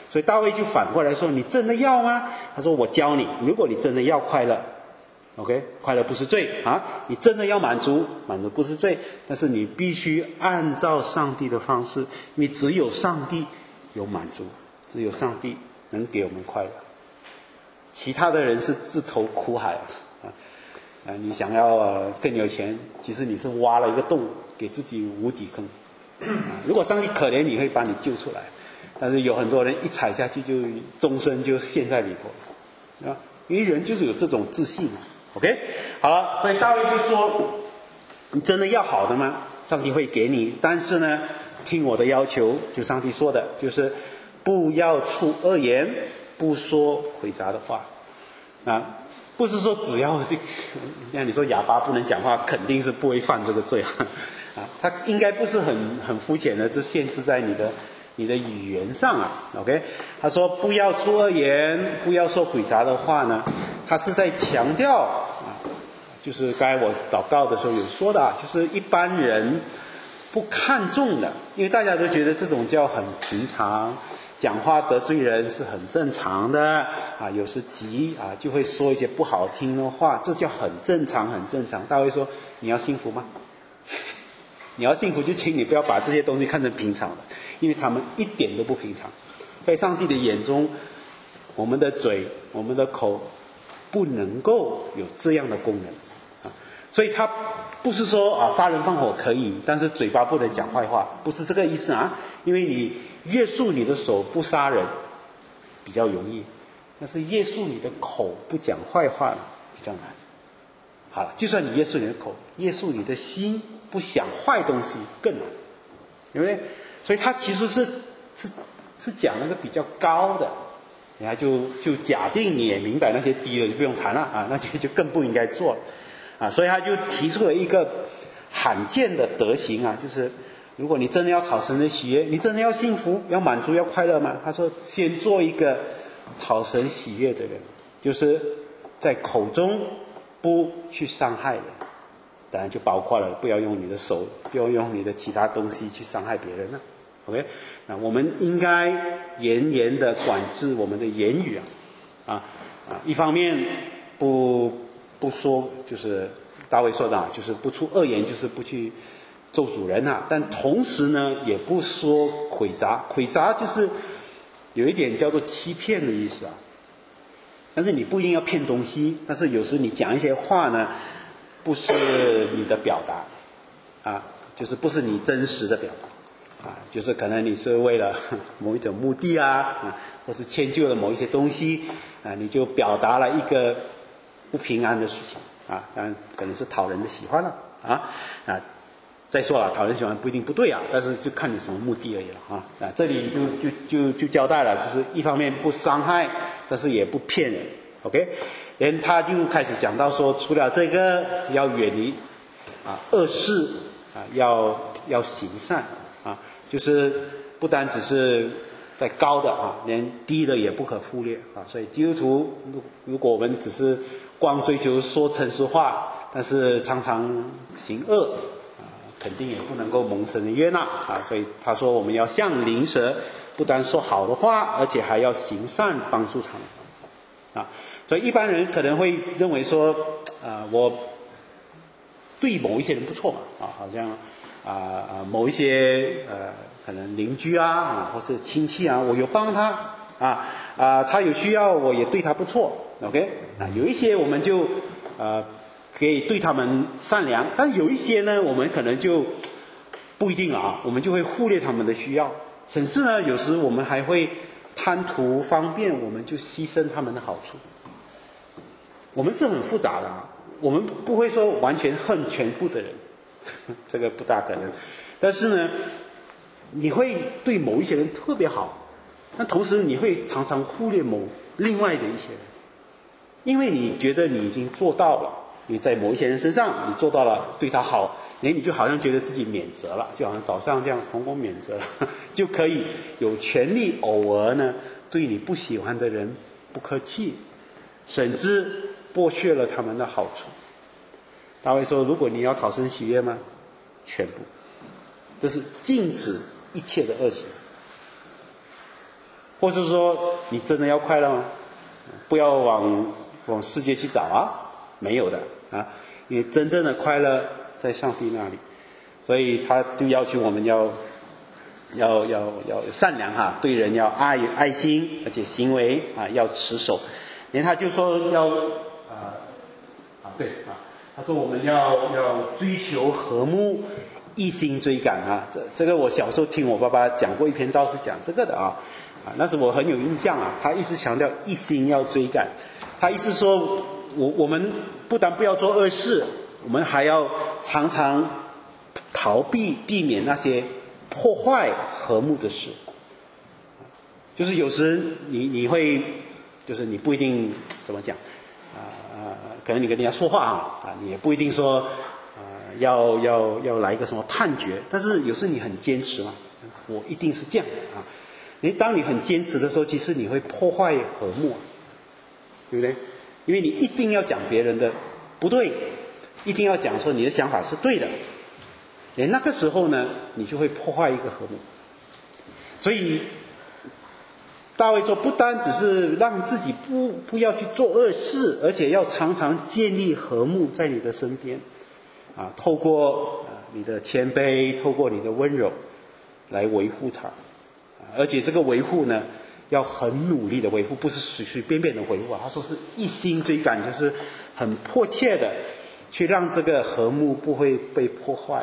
所以大卫就反过来说，你真的要吗？他说我教你，如果你真的要快乐 OK， 快乐不是罪啊！你真的要满足，满足不是罪，但是你必须按照上帝的方式，因为只有上帝有满足，只有上帝能给我们快乐，其他的人是自投苦海你想要更有钱，其实你是挖了一个洞给自己无底坑如果上帝可怜你，会把你救出来，但是有很多人一踩下去就终身就陷在里头因为人就是有这种自信OK， 好了，所以大卫就说，你真的要好的吗？上帝会给你，但是呢，听我的要求，就上帝说的，就是不要出恶言，不说诡诈的话不是说只要像你说哑巴不能讲话，肯定是不会犯这个罪他应该不是很肤浅的，就限制在你的语言上OK， 他说不要出恶言，不要说诡诈的话呢，他是在强调就是刚才我祷告的时候有说的就是一般人不看重的，因为大家都觉得这种叫很平常，讲话得罪人是很正常的有时急就会说一些不好听的话，这叫很正常很正常。大卫说你要幸福吗？你要幸福就请你不要把这些东西看成平常的，因为他们一点都不平常。在上帝的眼中，我们的嘴我们的口不能够有这样的功能所以他不是说杀人放火可以，但是嘴巴不能讲坏话，不是这个意思因为你约束你的手不杀人比较容易，但是约束你的口不讲坏话比较难。好了，就算你约束你的口，约束你的心不想坏东西更难，对不对？所以他其实是讲那个比较高的，然后就假定你也明白那些低的就不用谈了那些就更不应该做了所以他就提出了一个罕见的德行就是如果你真的要讨神的喜悦，你真的要幸福要满足要快乐吗？他说先做一个讨神喜悦的人，就是在口中不去伤害人，当然就包括了不要用你的手，不要用你的其他东西去伤害别人OK， 那我们应该严严的管制我们的言语一方面不说，就是大卫说的就是不出恶言，就是不去咒诅人但同时呢也不说诡诈，诡诈就是有一点叫做欺骗的意思但是你不一定要骗东西，但是有时你讲一些话呢不是你的表达就是不是你真实的表达就是可能你是为了某一种目的或是迁就了某一些东西你就表达了一个不平安的事情当然可能是讨人的喜欢了再说了，讨人喜欢不一定不对但是就看你什么目的而已了这里就交代了，就是一方面不伤害，但是也不骗人 OK， 然后他就开始讲到说，除了这个要远离恶事要行善就是不单只是在高的连低的也不可忽略所以基督徒如果我们只是光追求说诚实话，但是常常行恶肯定也不能够蒙神的悦纳所以他说我们要像灵蛇，不单说好的话，而且还要行善帮助他们所以一般人可能会认为说我对某一些人不错好像某一些可能邻居或是亲戚我有帮他他有需要我也对他不错 OK 有一些我们就可以对他们善良，但有一些呢我们可能就不一定了我们就会忽略他们的需要，甚至呢有时我们还会贪图方便，我们就牺牲他们的好处。我们是很复杂的我们不会说完全恨全部的人这个不大可能，但是呢你会对某一些人特别好，但同时你会常常忽略另外的一些人，因为你觉得你已经做到了，你在某一些人身上你做到了对他好，你就好像觉得自己免责了，就好像早上这样同工免责就可以有权利偶尔呢对你不喜欢的人不客气，甚至剥削了他们的好处。大卫说如果你要讨神喜悦吗？全部，这是禁止一切的恶行或是说你真的要快乐吗？不要往世界去找啊，没有的啊，因为真正的快乐在上帝那里，所以他就要求我们要善良哈，对人要爱心，而且行为要持守。连他就说他说我们要追求和睦，一心追赶啊。这个我小时候听我爸爸讲过一篇道是讲这个的啊，那时我很有印象啊。他一直强调一心要追赶，他意思说我们不但不要做恶事，我们还要常常避免那些破坏和睦的事。就是有时你会，就是你不一定怎么讲可能你跟人家说话你也不一定说要来一个什么判决，但是有时你很坚持嘛，我一定是这样的当你很坚持的时候，其实你会破坏和睦对不对？因为你一定要讲别人的不对，一定要讲说你的想法是对的，那个时候呢，你就会破坏一个和睦。所以大卫说，不单只是让自己不要去做恶事，而且要常常建立和睦在你的身边透过你的谦卑，透过你的温柔来维护它而且这个维护呢，要很努力的维护，不是随随便便的维护他说是一心追赶，就是很迫切的去让这个和睦不会被破坏。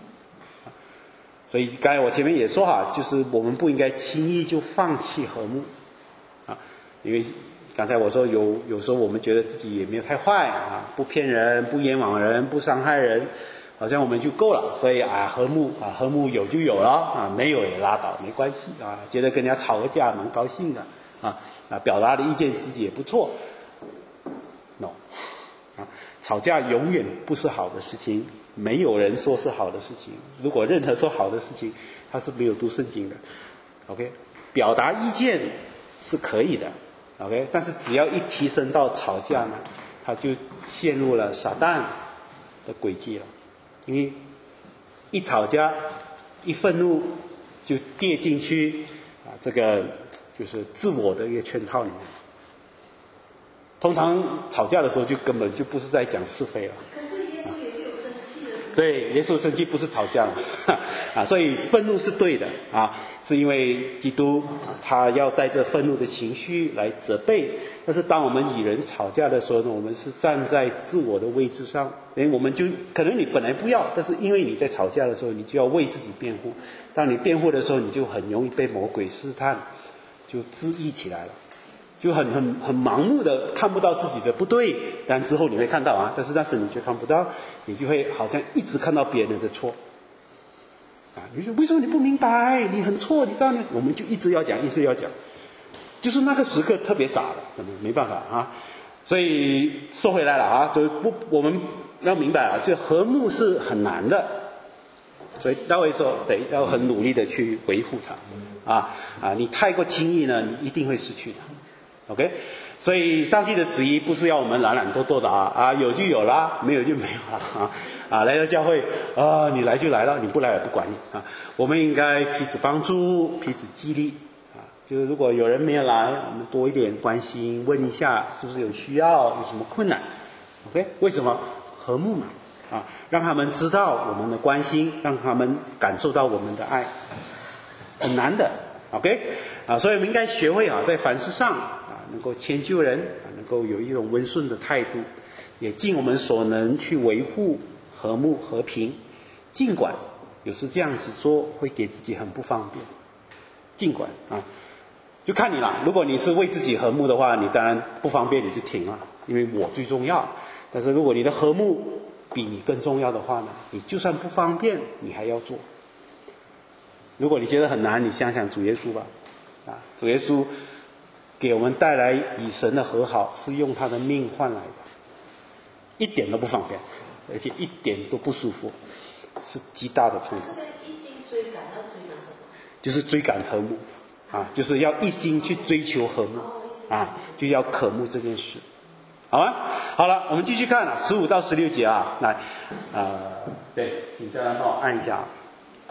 所以刚才我前面也说就是我们不应该轻易就放弃和睦因为刚才我说有时候我们觉得自己也没有太坏不骗人，不冤枉人，不伤害人，好像我们就够了。所以和睦有就有了没有也拉倒，没关系觉得跟人家吵个架蛮高兴的表达的意见自己也不错。No 吵架永远不是好的事情，没有人说是好的事情。如果任何说好的事情，他是没有读圣经的。OK， 表达意见是可以的。OK， 但是只要一提升到吵架呢，他就陷入了撒旦的轨迹了。因为一吵架，一愤怒，就跌进去这个就是自我的一个圈套里面。通常吵架的时候就根本就不是在讲是非了。 可是耶稣也是有生气的时候。 对，耶稣生气不是吵架所以愤怒是对的是因为基督他要带着愤怒的情绪来责备。但是当我们与人吵架的时候呢，我们是站在自我的位置上，我们就可能你本来不要，但是因为你在吵架的时候，你就要为自己辩护。当你辩护的时候，你就很容易被魔鬼试探，就自义起来了，就很盲目的看不到自己的不对，但之后你会看到但是那时你却看不到，你就会好像一直看到别人的错你说为什么你不明白，你很错，你知道吗？我们就一直要讲，就是那个时刻特别傻的，没办法所以说回来了我们要明白这和睦是很难的，所以大卫说得要很努力的去维护它你太过轻易呢，你一定会失去的。OK， 所以上帝的旨意不是要我们懒懒惰惰的有就有了，没有就没有了来到教会你来就来了，你不来也不管你我们应该彼此帮助，彼此激励就是如果有人没有来，我们多一点关心，问一下是不是有需要，有什么困难 OK， 为什么？和睦嘛让他们知道我们的关心，让他们感受到我们的爱，很难的 OK所以我们应该学会在凡事上能够迁就人能够有一种温顺的态度，也尽我们所能去维护和睦和平，尽管有时这样子做会给自己很不方便，尽管就看你了。如果你是为自己和睦的话，你当然不方便你就停了，因为我最重要。但是如果你的和睦比你更重要的话呢，你就算不方便你还要做。如果你觉得很难，你想想主耶稣吧主耶稣给我们带来与神的和好，是用他的命换来的，一点都不方便，而且一点都不舒服，是极大的痛苦。 这个一心追赶要追赶什么？ 就是追赶和睦就是要一心去追求和睦就要渴慕这件事，好吗？好了，我们继续看15到16节来对，请大家帮我按一下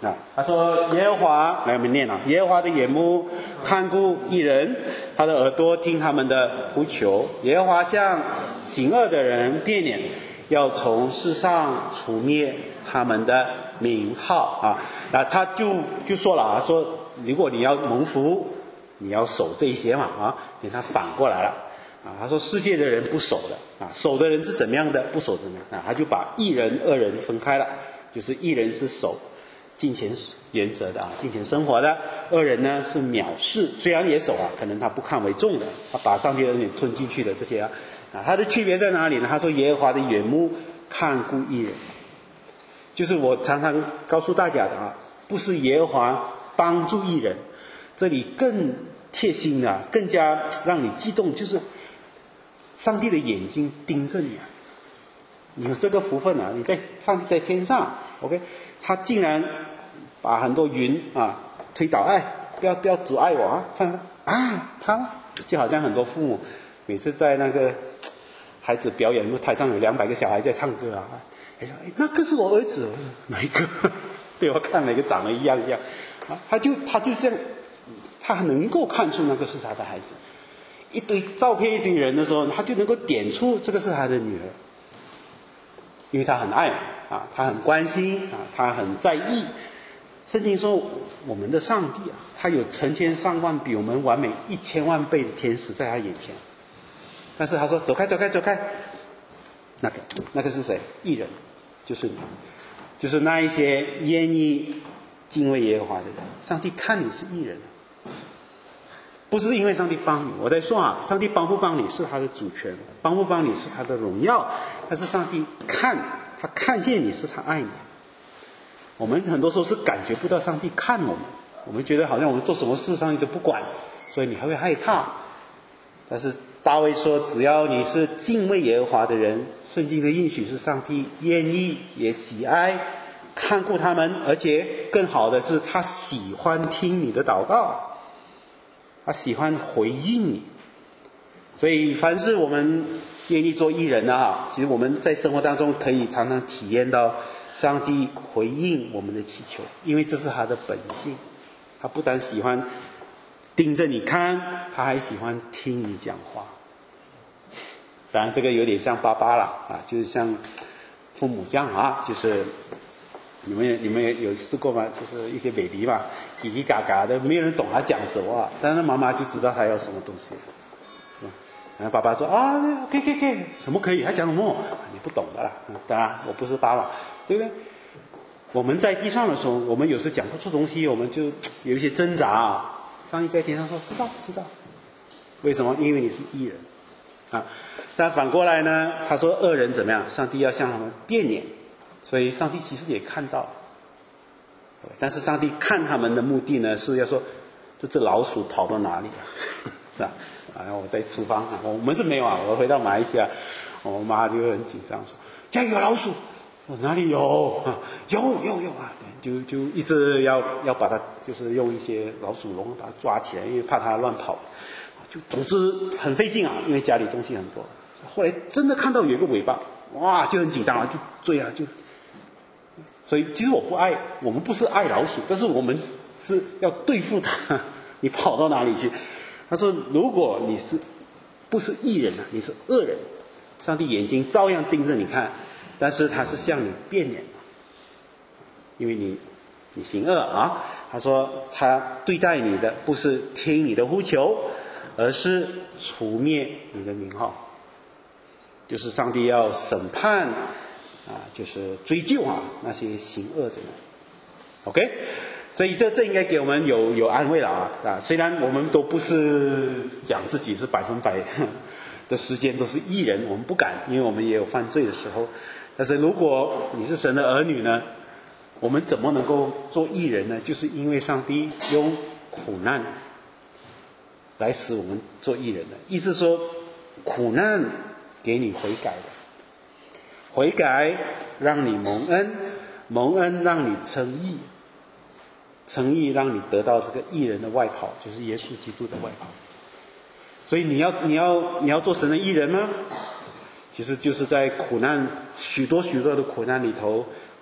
他说耶和华，来我们念耶和华的眼目看顾义人，他的耳朵听他们的呼求。耶和华向行恶的人变脸，要从世上除灭他们的名号那他就说了说如果你要蒙福，你要守这一些嘛给他反过来了他说世界的人不守的守的人是怎么样的，不守怎么样他就把义人恶人分开了，就是义人是守金钱原则的金钱生活的，恶人呢是藐视，虽然也守可能他不看为重的，他把上帝的恩典吞进去的这些他的区别在哪里呢？他说耶和华的眼目看顾义人，就是我常常告诉大家的不是耶和华帮助义人，这里更贴心更加让你激动，就是上帝的眼睛盯着你你有这个福分你在上帝在天上 OK， 他竟然把很多云推倒，不要阻碍我看他就好像很多父母每次在那个孩子表演台上有200个小孩在唱歌那个是我儿子，哪一个对我看哪个长得一样他就这样，他能够看出那个是他的孩子，一堆照片一堆人的时候，他就能够点出这个是他的女儿，因为他很爱他很关心他很在意。圣经说我们的上帝他有成千上万比我们完美1000万倍的天使在他眼前，但是他说走开走开走开，那个是谁？义人，就是你，就是那一些愿意敬畏耶和华的人。上帝看你是义人，不是因为上帝帮你，我在说上帝帮不帮你是他的主权，帮不帮你是他的荣耀，但是上帝他看见你是他爱你。我们很多时候是感觉不到上帝看我们觉得好像我们做什么事上帝都不管，所以你还会害怕。但是大卫说只要你是敬畏耶和华的人，圣经的应许是上帝愿意也喜爱看顾他们，而且更好的是他喜欢听你的祷告，他喜欢回应你。所以凡是我们愿意做义人其实我们在生活当中可以常常体验到上帝回应我们的祈求，因为这是他的本性。他不但喜欢盯着你看，他还喜欢听你讲话。当然这个有点像爸爸了就是像父母这样就是你们有试过吗？就是一些 baby 嘛，叽叽嘎嘎的，没有人懂他讲什么但是妈妈就知道他要什么东西。然后爸爸说可以，什么可以？他讲什么？你不懂的啦。当然我不是爸爸，对不对？我们在地上的时候，我们有时讲不出东西，我们就有一些挣扎上帝在天上说知道。为什么？因为你是义人但反过来呢，他说恶人怎么样？上帝要向他们变脸，所以上帝其实也看到，但是上帝看他们的目的呢，是要说这只老鼠跑到哪里是吧？然后我在厨房我们是没有我回到马来西亚，我妈就很紧张说家有老鼠，我哪里有有就一直要把它就是用一些老鼠笼把它抓起来，因为怕它乱跑，就总之很费劲因为家里东西很多。后来真的看到有一个尾巴，就很紧张就追就。所以其实我们不是爱老鼠，但是我们是要对付它，你跑到哪里去？他说如果你是不是义人你是恶人，上帝眼睛照样盯着你看，但是他是向你变脸，因为你行恶他说他对待你的不是听你的呼求，而是除灭你的名号，就是上帝要审判就是追究那些行恶的人。 OK， 所以这应该给我们有安慰了虽然我们都不是讲自己是100%的时间都是义人，我们不敢，因为我们也有犯罪的时候。但是如果你是神的儿女呢，我们怎么能够做义人呢？就是因为上帝用苦难来使我们做义人的。意思说苦难给你悔改的，悔改让你蒙恩，蒙恩让你称义，称义让你得到这个义人的外袍，就是耶稣基督的外袍。所以你要做神的义人吗？其实就是在苦难许多的苦难里头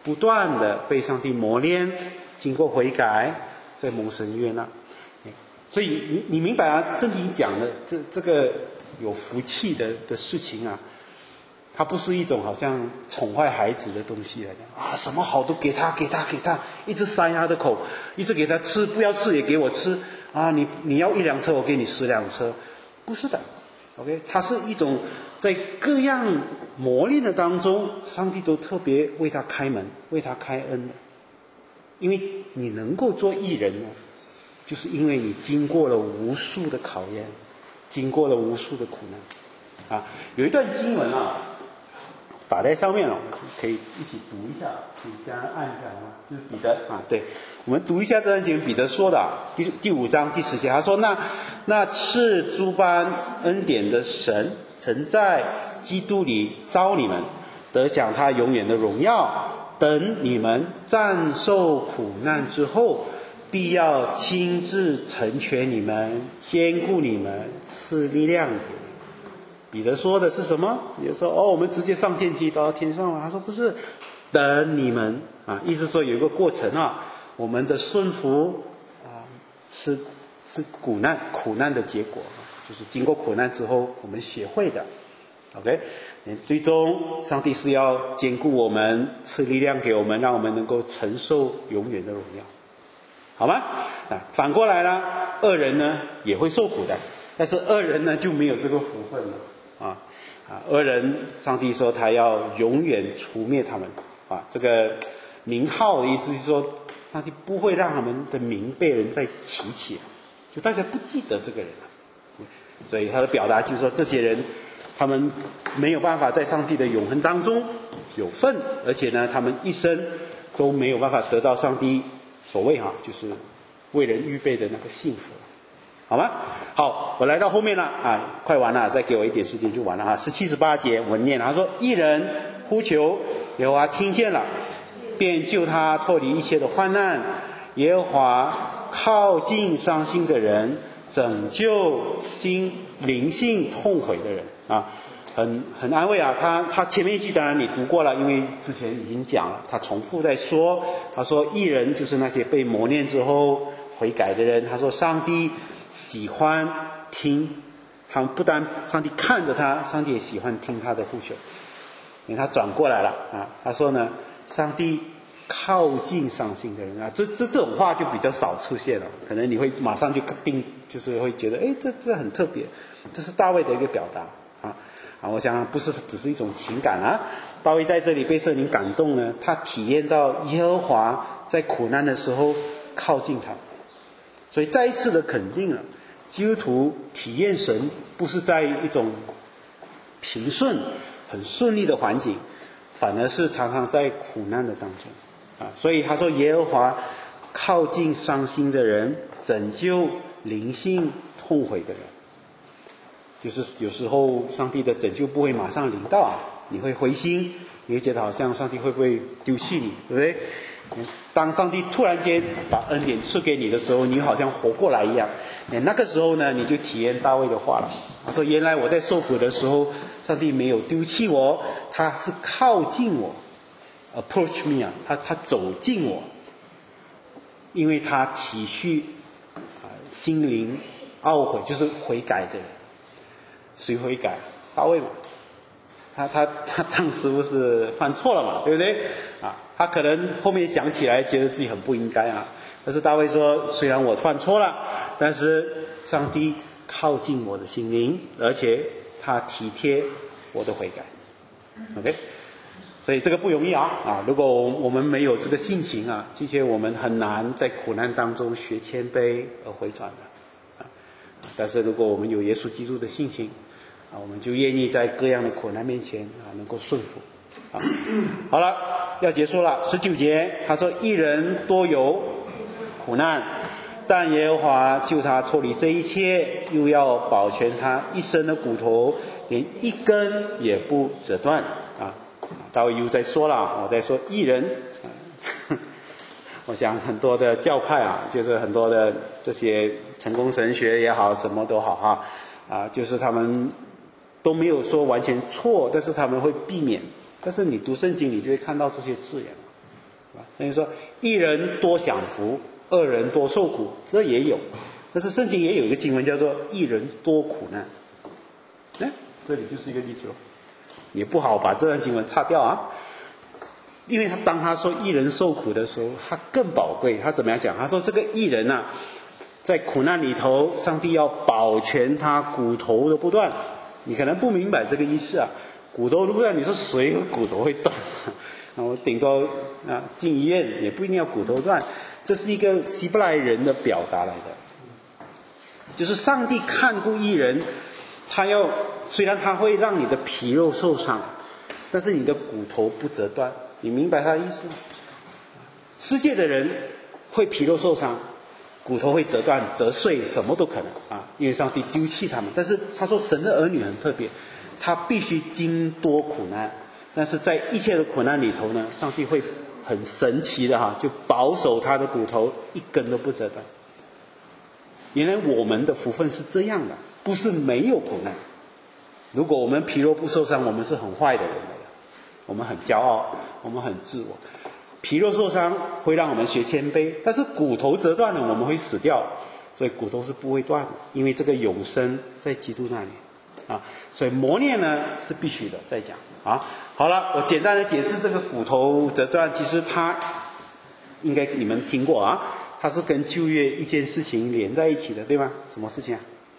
不断的被上帝磨练，经过悔改，再蒙神悦纳。所以你明白啊？圣经讲的这个有福气的事情啊，它不是一种好像宠坏孩子的东西来讲啊，什么好都给他，一直塞他的口，一直给他吃，不要吃也给我吃啊！你要1辆车，我给你10辆车，不是的。OK， 它是一种在各样磨练的当中，上帝都特别为他开门，为他开恩的。因为你能够做义人呢，就是因为你经过了无数的考验，经过了无数的苦难啊。有一段经文啊，打在上面了，可以一起读一下，可以加按一下啊，就是彼得啊，对，我们读一下这段经文，彼得说的第5章第10节，他说那赐诸般恩典的神，曾在基督里召你们，得享他永远的荣耀，等你们战受苦难之后，必要亲自成全你们，坚固你们，赐力量给你们。彼得说的是什么？也说我们直接上电梯到天上了。他说不是，等你们啊，意思说有一个过程啊，我们的顺服啊是苦难的结果，就是经过苦难之后我们学会的。OK， 最终上帝是要坚固我们，赐力量给我们，让我们能够承受永远的荣耀，好吗？反过来呢，恶人呢也会受苦的，但是恶人呢就没有这个福分了。恶人，上帝说他要永远除灭他们啊。这个名号的意思是说，上帝不会让他们的名被人再提起，就大家不记得这个人了。所以他的表达就是说，这些人他们没有办法在上帝的永恒当中有份，而且呢，他们一生都没有办法得到上帝所谓就是为人预备的那个幸福。好吗？好，我来到后面了啊，快完了，再给我一点时间就完了17、18节我念了，他说：义人呼求，耶和华听见了，便救他脱离一切的患难。耶和华靠近伤心的人，拯救灵性痛悔的人啊，很安慰啊。他前面一句当然你读过了，因为之前已经讲了，他重复在说，他说义人就是那些被磨练之后悔改的人。他说上帝喜欢听，他们不但上帝看着他，上帝也喜欢听他的呼求。因为他转过来了啊，他说呢，上帝靠近伤心的人啊，这种话就比较少出现了，可能你会马上就就是会觉得，这很特别，这是大卫的一个表达啊。我想不是只是一种情感啊，大卫在这里被圣灵感动呢，他体验到耶和华在苦难的时候靠近他。所以再一次的肯定了，基督徒体验神不是在一种平顺很顺利的环境，反而是常常在苦难的当中啊。所以他说耶和华靠近伤心的人，拯救灵性痛悔的人。就是有时候上帝的拯救不会马上临到你会灰心，你会觉得好像上帝会不会丢弃你，对不对？当上帝突然间把恩典赐给你的时候，你好像活过来一样。那个时候呢，你就体验大卫的话了。他说原来我在受苦的时候，上帝没有丢弃我，他是靠近我 approach me 他走近我，因为他体恤心灵懊悔，就是悔改的人。谁悔改？大卫嘛，他当时不是犯错了嘛，对不对他可能后面想起来觉得自己很不应该但是大卫说，虽然我犯错了，但是上帝靠近我的心灵，而且他体贴我的悔改。 OK， 所以这个不容易如果我们没有这个性情的确我们很难在苦难当中学谦卑而回转的但是如果我们有耶稣基督的性情我们就愿意在各样的苦难面前能够顺服好了，要结束了。19节他说义人多有苦难，但耶和华救他脱离这一切，又要保全他一生的骨头，连一根也不折断大卫又在说了，我在说义人我想很多的教派就是很多的这些成功神学也好，什么都好就是他们都没有说完全错，但是他们会避免。但是你读圣经，你就会看到这些字眼所以说一人多享福，二人多受苦，这也有。但是圣经也有一个经文叫做一人多苦难。这里就是一个例子咯。也不好把这段经文擦掉啊，因为当他说一人受苦的时候，他更宝贵。他怎么样讲？他说这个一人啊，在苦难里头，上帝要保全他骨头的不断。你可能不明白这个意思啊，骨头的不断，你说谁有骨头会断？我顶多进医院也不一定要骨头断，这是一个希伯来人的表达来的，就是上帝看顾一人，他要虽然他会让你的皮肉受伤，但是你的骨头不折断。你明白他的意思吗？世界的人会皮肉受伤，骨头会折断折碎，什么都可能啊，因为上帝丢弃他们。但是他说神的儿女很特别，他必须经多苦难，但是在一切的苦难里头呢，上帝会很神奇的就保守他的骨头一根都不折断。原来我们的福分是这样的，不是没有苦难。如果我们皮肉不受伤，我们是很坏的人来的，我们很骄傲，我们很自我。皮肉受伤会让我们学谦卑，但是骨头折断了我们会死掉，所以骨头是不会断的，因为这个永生在基督那里啊。所以磨练呢是必须的。再讲啊，好了，我简单的解释这个骨头折断，其实它应该你们听过啊，它是跟旧约一件事情连在一起的，对吗？什么事情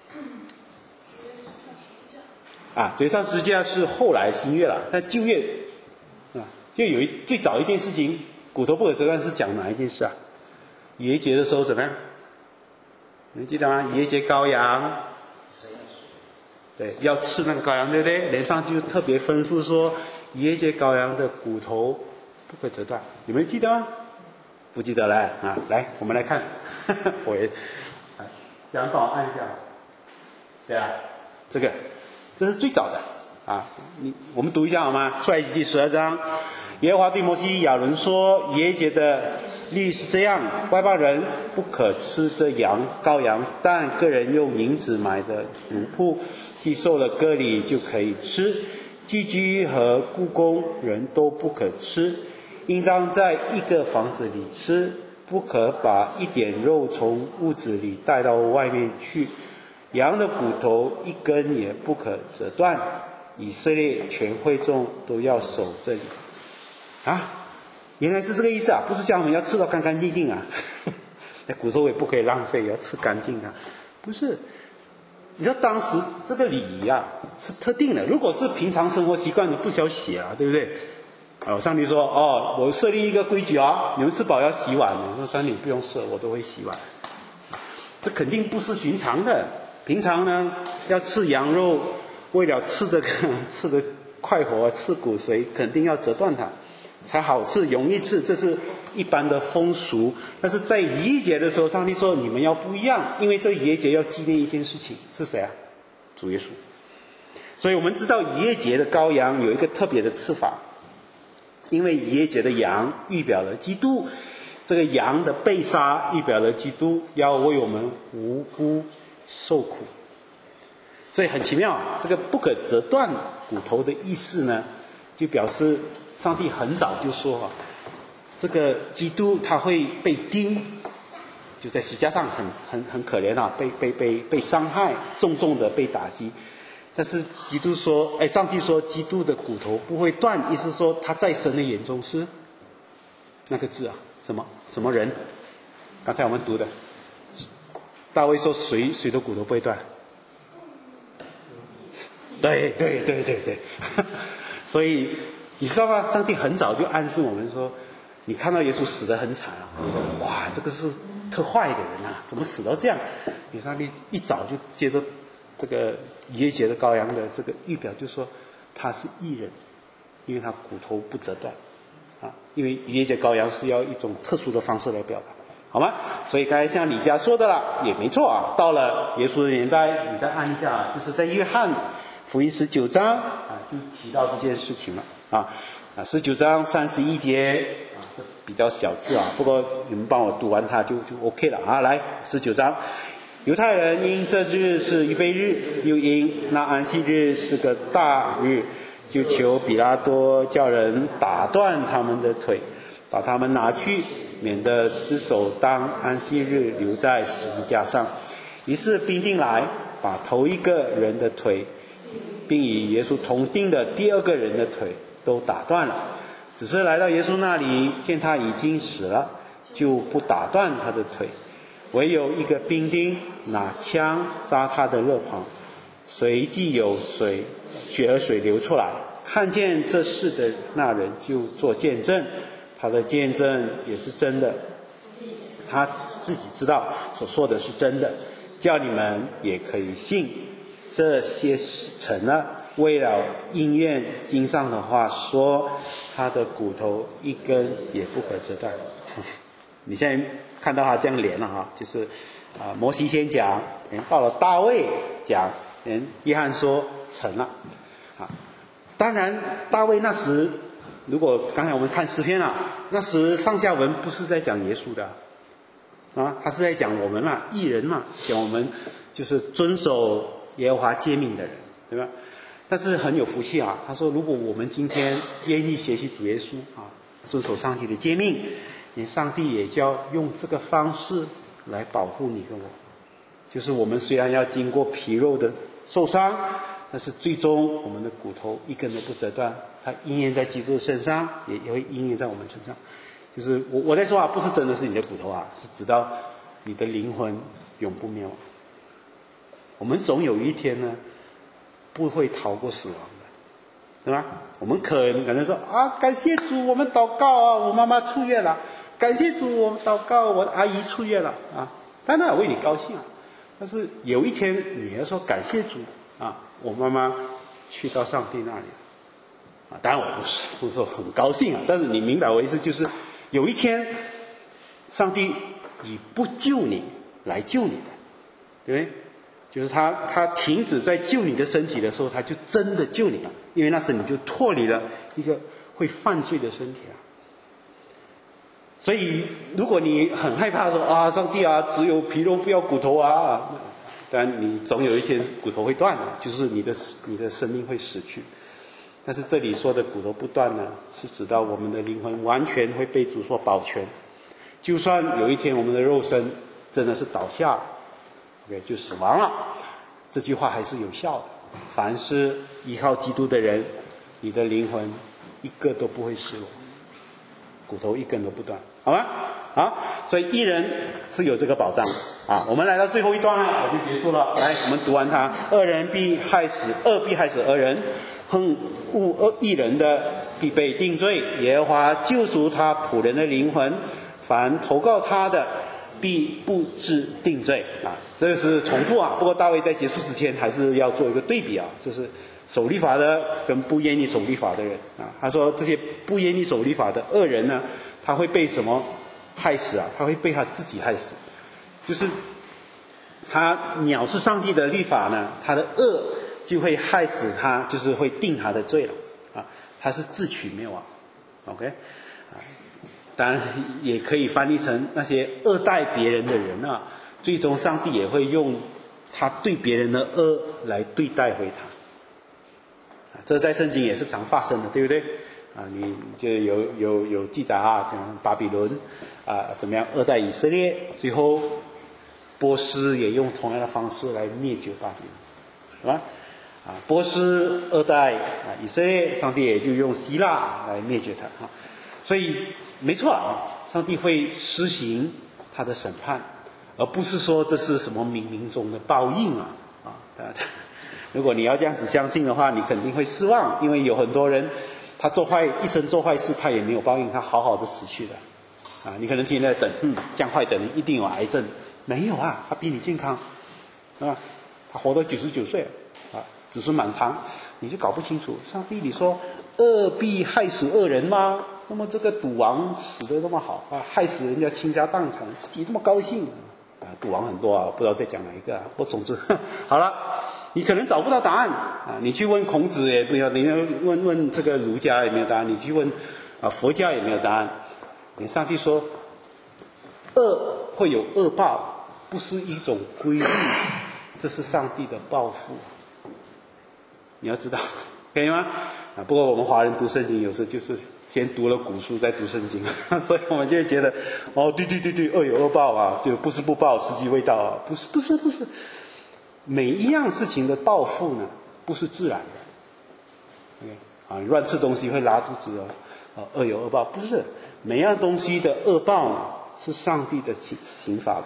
啊？追上十字架是后来新约了，但旧约就有最早一件事情，骨头不可折断是讲哪一件事啊？逾越节的时候怎么样？你们记得吗？逾越节羔羊，对，要吃那个羔羊，对不对？连上就特别吩咐说，逾越节羔羊的骨头不可折断，你们记得吗？不记得了啊！来，我们来看，我也这样帮我按一下，对啊，这是最早的啊，我们读一下好吗？出埃及记12章，耶和华对摩西亚伦说，逾越节的律是这样，外邦人不可吃这羔羊，但个人用银子买的奴仆，既受了割礼就可以吃，寄居和雇工人都不可吃，应当在一个房子里吃，不可把一点肉从屋子里带到外面去，羊的骨头一根也不可折断，以色列全会众都要守这里啊。原来是这个意思啊，不是叫我们要吃到干干净净啊，骨头也不可以浪费，要吃干净啊，不是。你知道当时这个礼仪啊是特定的，如果是平常生活习惯你不需要写啊，对不对？上帝说我设立一个规矩啊，你们吃饱要洗碗。我说上帝不用设，我都会洗碗。这肯定不是寻常的。平常呢要吃羊肉，为了吃的快活，吃骨髓肯定要折断它才好吃，容易吃，这是一般的风俗。但是在逾越节的时候，上帝说你们要不一样，因为这逾越节要纪念一件事情，是谁啊？主耶稣。所以我们知道逾越节的羔羊有一个特别的吃法，因为逾越节的羊预表了基督，这个羊的被杀预表了基督要为我们无辜受苦。所以很奇妙，这个不可折断骨头的意思呢，就表示上帝很早就说这个基督他会被钉，就在十字架上很可怜啊，被伤害，重重的被打击。但是上帝说基督的骨头不会断，意思说他在神的眼中是那个字啊，什么人？刚才我们读的，大卫说谁的骨头不会断？对，所以你知道吗？上帝很早就暗示我们说，你看到耶稣死得很惨啊，你说哇，这个是特坏的人啊，怎么死到这样？上帝一早就接着这个逾越节的羔羊的这个预表，就说他是义人，因为他骨头不折断啊，因为逾越节羔羊是要一种特殊的方式来表达，好吗？所以刚才像李家说的了，也没错啊。到了耶稣的年代，你再按一下，就是在约翰福音19章就提到这件事情了19章31节这比较小字不过你们帮我读完它就 OK 了来19章，犹太人因这日是预备日，又因那安息日是个大日，就求比拉多叫人打断他们的腿， 把他们拿去，免得尸首当安息日留在十字架上。于是兵丁来，把头一个人的腿，并与耶稣同钉的第二个人的腿都打断了。只是来到耶稣那里，见他已经死了，就不打断他的腿，唯有一个兵丁拿枪扎他的肋旁，随即有血和水流出来。看见这事的那人就做见证，他的见证也是真的，他自己知道所说的是真的，叫你们也可以信。这些成了，为了应验经上的话说，他的骨头一根也不可折断。你现在看到他这样连了哈，就是摩西先讲，到了大卫讲，约翰说成了啊。当然大卫那时，如果刚才我们看诗篇那时上下文不是在讲耶稣的他是在讲我们义人讲我们就是遵守耶和华诫命的人，对吧？但是很有福气他说如果我们今天愿意学习主耶稣遵守上帝的诫命，上帝也将用这个方式来保护你跟我。就是我们虽然要经过皮肉的受伤，但是最终我们的骨头一根都不折断，它应验在基督身上，也会应验在我们身上。就是我在说不是真的是你的骨头是直到你的灵魂永不灭亡。我们总有一天呢不会逃过死亡的，对吧？我们可能说感谢主，我们祷告我妈妈出院了，感谢主，我们祷告我的阿姨出院了当然我为你高兴但是有一天你要说感谢主我妈妈去到上帝那里当然我不是说很高兴但是你明白我意思，就是有一天上帝以不救你来救你的，对不对？就是他停止在救你的身体的时候，他就真的救你了，因为那时你就脱离了一个会犯罪的身体所以如果你很害怕说上帝只有皮肉不要骨头但你总有一天骨头会断就是你的生命会死去。但是这里说的骨头不断是指到我们的灵魂完全会被主所保全，就算有一天我们的肉身真的是倒下就死亡了，这句话还是有效的。凡是依靠基督的人，你的灵魂一个都不会失落，骨头一根都不断，好吗？所以义人是有这个保障我们来到最后一段我就结束了。来，我们读完它。恶必害死恶人，恨恶义人的必被定罪。耶和华救赎他仆人的灵魂，凡投靠他的必不致定罪这个是重复不过大卫在结束之前还是要做一个对比就是守律法的跟不愿意守律法的人他说这些不愿意守律法的恶人呢，他会被什么害死他会被他自己害死。就是他藐视上帝的律法呢，他的恶就会害死他，就是会定他的罪了他是自取灭亡。 OK 当然也可以翻译成那些恶待别人的人最终上帝也会用他对别人的恶来对待回他这在圣经也是常发生的，对不对你就有记载讲巴比伦怎么样恶待以色列，最后波斯也用同样的方式来灭绝巴比伦，是吧波斯恶待以色列，上帝也就用希腊来灭绝他所以没错上帝会施行他的审判，而不是说这是什么冥冥中的报应如果你要这样子相信的话，你肯定会失望，因为有很多人他一生做坏事，他也没有报应，他好好的死去的你可能天天在等这样坏的人一定有癌症，没有他比你健康他活到99岁子孙满堂，你就搞不清楚上帝你说恶必害死恶人吗？那么这个赌王死得那么好害死人家倾家荡产，自己这么高兴赌王很多不知道在讲哪一个总之好了，你可能找不到答案你去问孔子也没有，你问这个儒家也没有答案，你去问佛家也没有答案。上帝说恶会有恶报，不是一种规律，这是上帝的报复，你要知道可以吗？ 不过我们华人读圣经有时就是先读了古书再读圣经，所以我们就会觉得对，恶有恶报啊，就不是不报，时机未到啊，不是，每一样事情的报复呢，不是自然的。OK 乱吃东西会拉肚子恶有恶报，不是，每样东西的恶报呢，是上帝的刑罚的。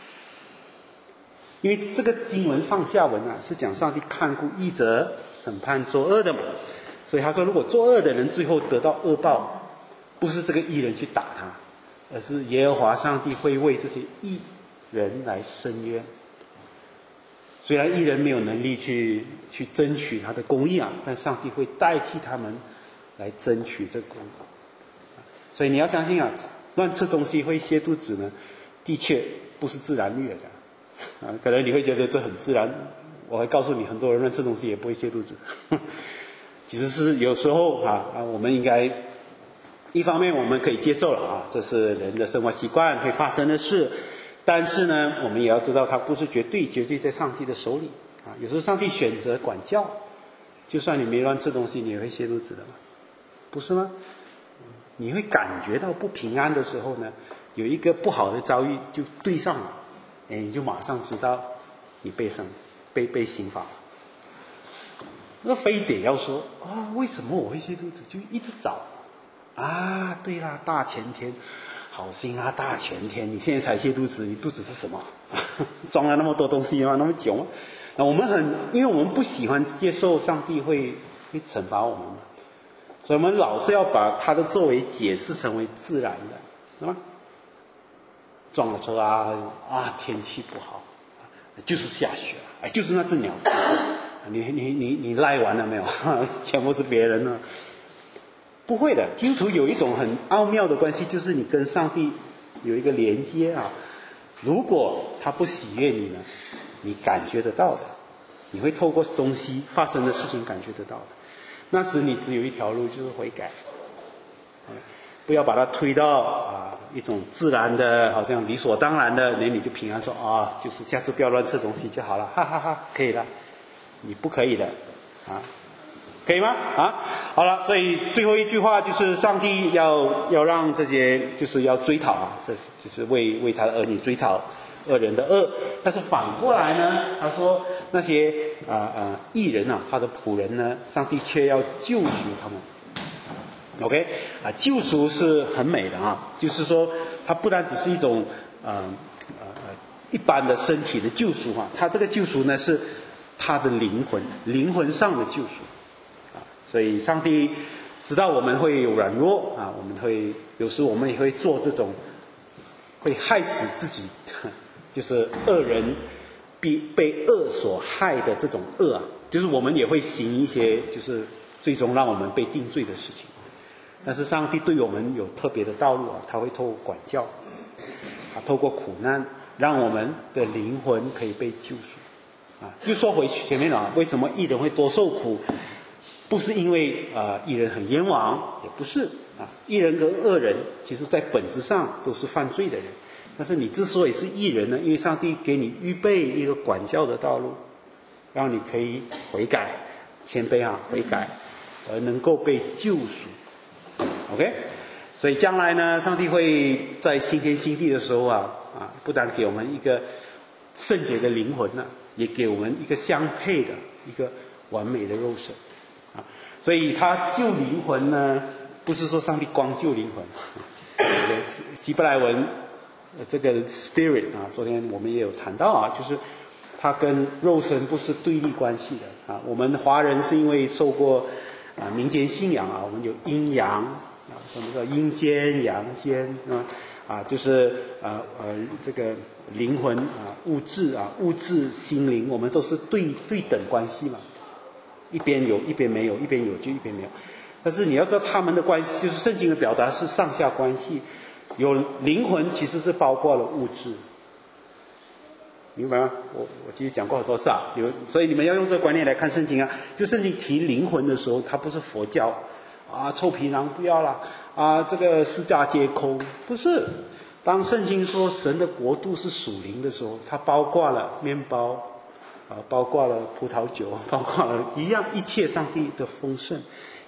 因为这个经文上下文啊，是讲上帝看顾义者，审判作恶的嘛。所以他说，如果作恶的人最后得到恶报，不是这个义人去打他，而是耶和华上帝会为这些义人来伸冤。虽然义人没有能力去争取他的公义啊，但上帝会代替他们来争取这个公义。所以你要相信啊，乱吃东西会泻肚子呢，的确不是自然律的可能你会觉得这很自然，我会告诉你，很多人乱吃东西也不会泻肚子。其实是有时候我们应该一方面我们可以接受了这是人的生活习惯会发生的事，但是呢，我们也要知道它不是绝对在上帝的手里有时候上帝选择管教，就算你没乱吃东西，你也会泻肚子的嘛，不是吗？你会感觉到不平安的时候呢，有一个不好的遭遇就对上了，你就马上知道你被刑罚。那非得要说为什么我会泻肚子，就一直找对啦，大前天好心啊，大前天你现在才泻肚子，你肚子是什么装了那么多东西吗？那么久吗？那我们因为我们不喜欢接受上帝会惩罚我们，所以我们老是要把他的作为解释成为自然的，是吗？撞了车天气不好，就是下雪就是那只鸟你赖完了没有？全部是别人了。不会的，基督徒有一种很奥妙的关系，就是你跟上帝有一个连接如果他不喜悦你呢，你感觉得到的，你会透过东西发生的事情感觉得到的。那时你只有一条路，就是悔改。不要把它推到一种自然的，好像理所当然的，你就平安说就是下次不要乱吃东西就好了，哈哈哈，可以了。你不可以的可以吗？好了，所以最后一句话就是上帝要让这些就是要追讨这就是为他的儿女追讨恶人的恶。但是反过来呢，他说那些义人他的仆人呢，上帝却要救赎他们。OK 救赎是很美的就是说它不单只是一种一般的身体的救赎它这个救赎呢是他的灵魂上的救赎所以上帝知道我们会有软弱我们会有时我们也会做这种会害死自己就是恶人被恶所害的这种恶就是我们也会行一些就是最终让我们被定罪的事情。但是上帝对我们有特别的道路他会透过管教透过苦难让我们的灵魂可以被救赎就说回前面为什么义人会多受苦，不是因为义人很冤枉，也不是义人跟恶人其实在本质上都是犯罪的人，但是你之所以是义人呢，因为上帝给你预备一个管教的道路，让你可以悔改谦卑悔改而能够被救赎。 OK， 所以将来呢，上帝会在新天新地的时候不但给我们一个圣洁的灵魂也给我们一个相配的一个完美的肉身所以他救灵魂呢，不是说上帝光救灵魂希伯来文这个 spirit 昨天我们也有谈到就是它跟肉身不是对立关系的我们华人是因为受过民间信仰我们有阴阳什么叫阴间阳间就是这个灵魂物质心灵，我们都是对等关系嘛，一边有一边没有，一边有就一边没有。但是你要知道他们的关系，就是圣经的表达是上下关系，有灵魂其实是包括了物质，明白吗？我其实讲过很多次所以你们要用这个观念来看圣经就圣经提灵魂的时候，它不是佛教臭皮囊不要了这个四大皆空，不是。当圣经说神的国度是属灵的时候，它包括了面包包括了葡萄酒，包括了一切上帝的丰盛，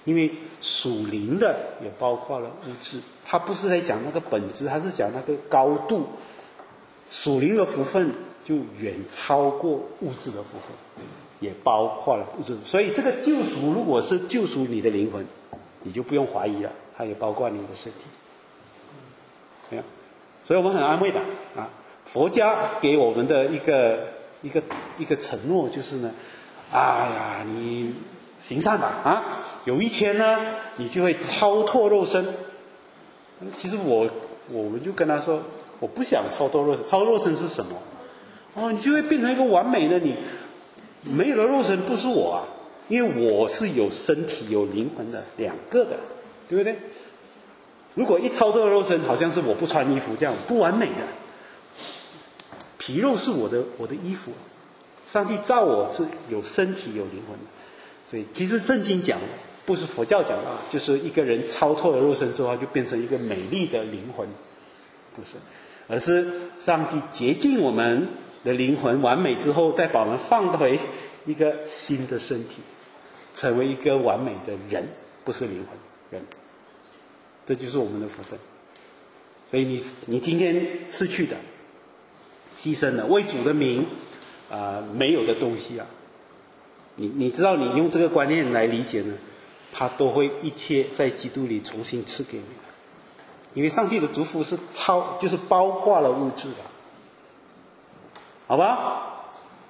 因为属灵的也包括了物质，它不是在讲那个本质，它是讲那个高度。属灵的福分就远超过物质的福分，也包括了物质。所以这个救赎如果是救赎你的灵魂，你就不用怀疑了，它也包括你的身体。没有，所以我们很安慰的啊。佛家给我们的一个承诺就是呢，哎呀，你行善吧啊，有一天呢，你就会超脱肉身。其实我们就跟他说，我不想超脱肉身。超肉身是什么？哦，你就会变成一个完美的你，没有了肉身不是我啊，因为我是有身体有灵魂的两个的，对不对？如果一超脱了肉身，好像是我不穿衣服这样，不完美的。皮肉是我的衣服，上帝造我是有身体有灵魂的。所以其实圣经讲不是佛教讲的，就是一个人超脱了肉身之后就变成一个美丽的灵魂，不是，而是上帝洁净我们的灵魂完美之后，再把我们放回一个新的身体，成为一个完美的人，不是灵魂，人。这就是我们的福分。所以你今天失去的牺牲了为主的名没有的东西啊，你知道你用这个观念来理解呢，他都会一切在基督里重新赐给你的。因为上帝的祝福是就是包括了物质的，好吧？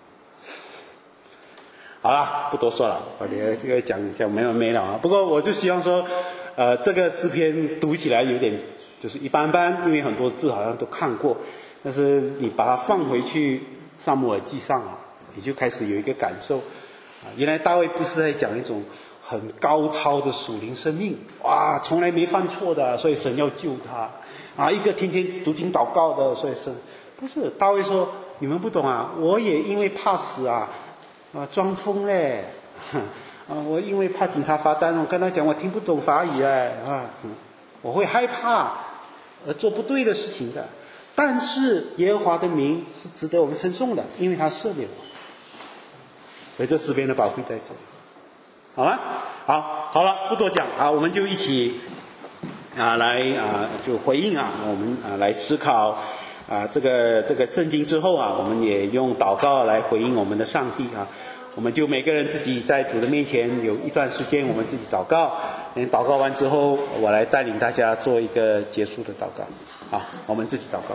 好了，不多说了，我这个讲没完没了啊。不过我就希望说这个诗篇读起来有点就是一般般，因为很多字好像都看过，但是你把它放回去撒母耳记上啊，你就开始有一个感受原来大卫不是在讲一种很高超的属灵生命，哇，从来没犯错的，所以神要救他一个天天读经祷告的，所以神不是。大卫说你们不懂啊，我也因为怕死装疯嘞我因为怕警察罚单，我跟他讲我听不懂法语我会害怕而做不对的事情的，但是耶和华的名是值得我们称颂的，因为他赦免我。所以这诗篇的宝贵在这里，好吗？好了，不多讲我们就一起来就回应我们来思考这个圣经之后我们也用祷告来回应我们的上帝我们就每个人自己在主的面前有一段时间我们自己祷告，祷告完之后我来带领大家做一个结束的祷告我们自己祷告。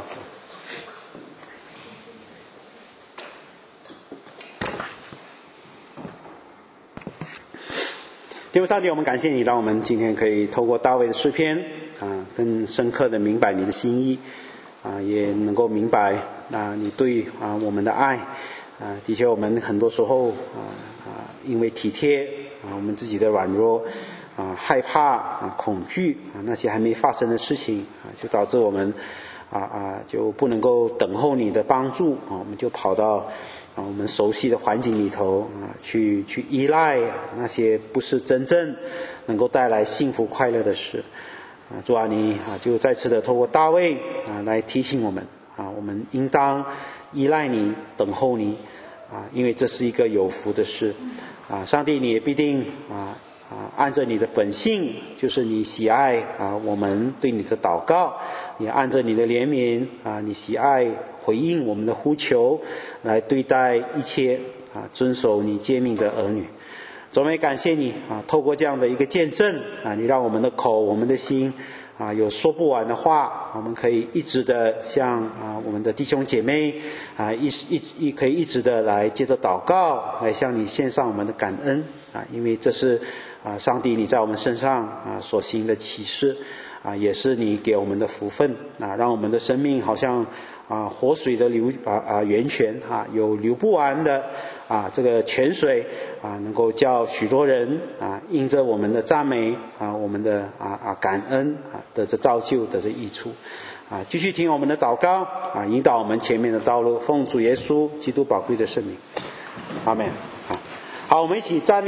天父上帝，我们感谢你，让我们今天可以透过大卫的诗篇更深刻的明白你的心意也能够明白你对我们的爱的确我们很多时候因为体贴我们自己的软弱害怕恐惧那些还没发生的事情就导致我们就不能够等候你的帮助我们就跑到我们熟悉的环境里头去依赖那些不是真正能够带来幸福快乐的事主你就再次的透过大卫来提醒我们我们应当依赖你等候你因为这是一个有福的事上帝你也必定按着你的本性，就是你喜爱我们对你的祷告，你按着你的怜悯你喜爱回应我们的呼求来对待一切遵守你诫命的儿女。总也感谢你透过这样的一个见证你让我们的口我们的心有说不完的话，我们可以一直的向我们的弟兄姐妹可以一直的来接着祷告，来向你献上我们的感恩因为这是上帝你在我们身上所行的启示也是你给我们的福分让我们的生命好像活水的源泉有流不完的这个泉水能够叫许多人因着我们的赞美我们的感恩得着造就得着益处继续听我们的祷告引导我们前面的道路，奉主耶稣基督宝贵的圣名，阿们。好，我们一起站立。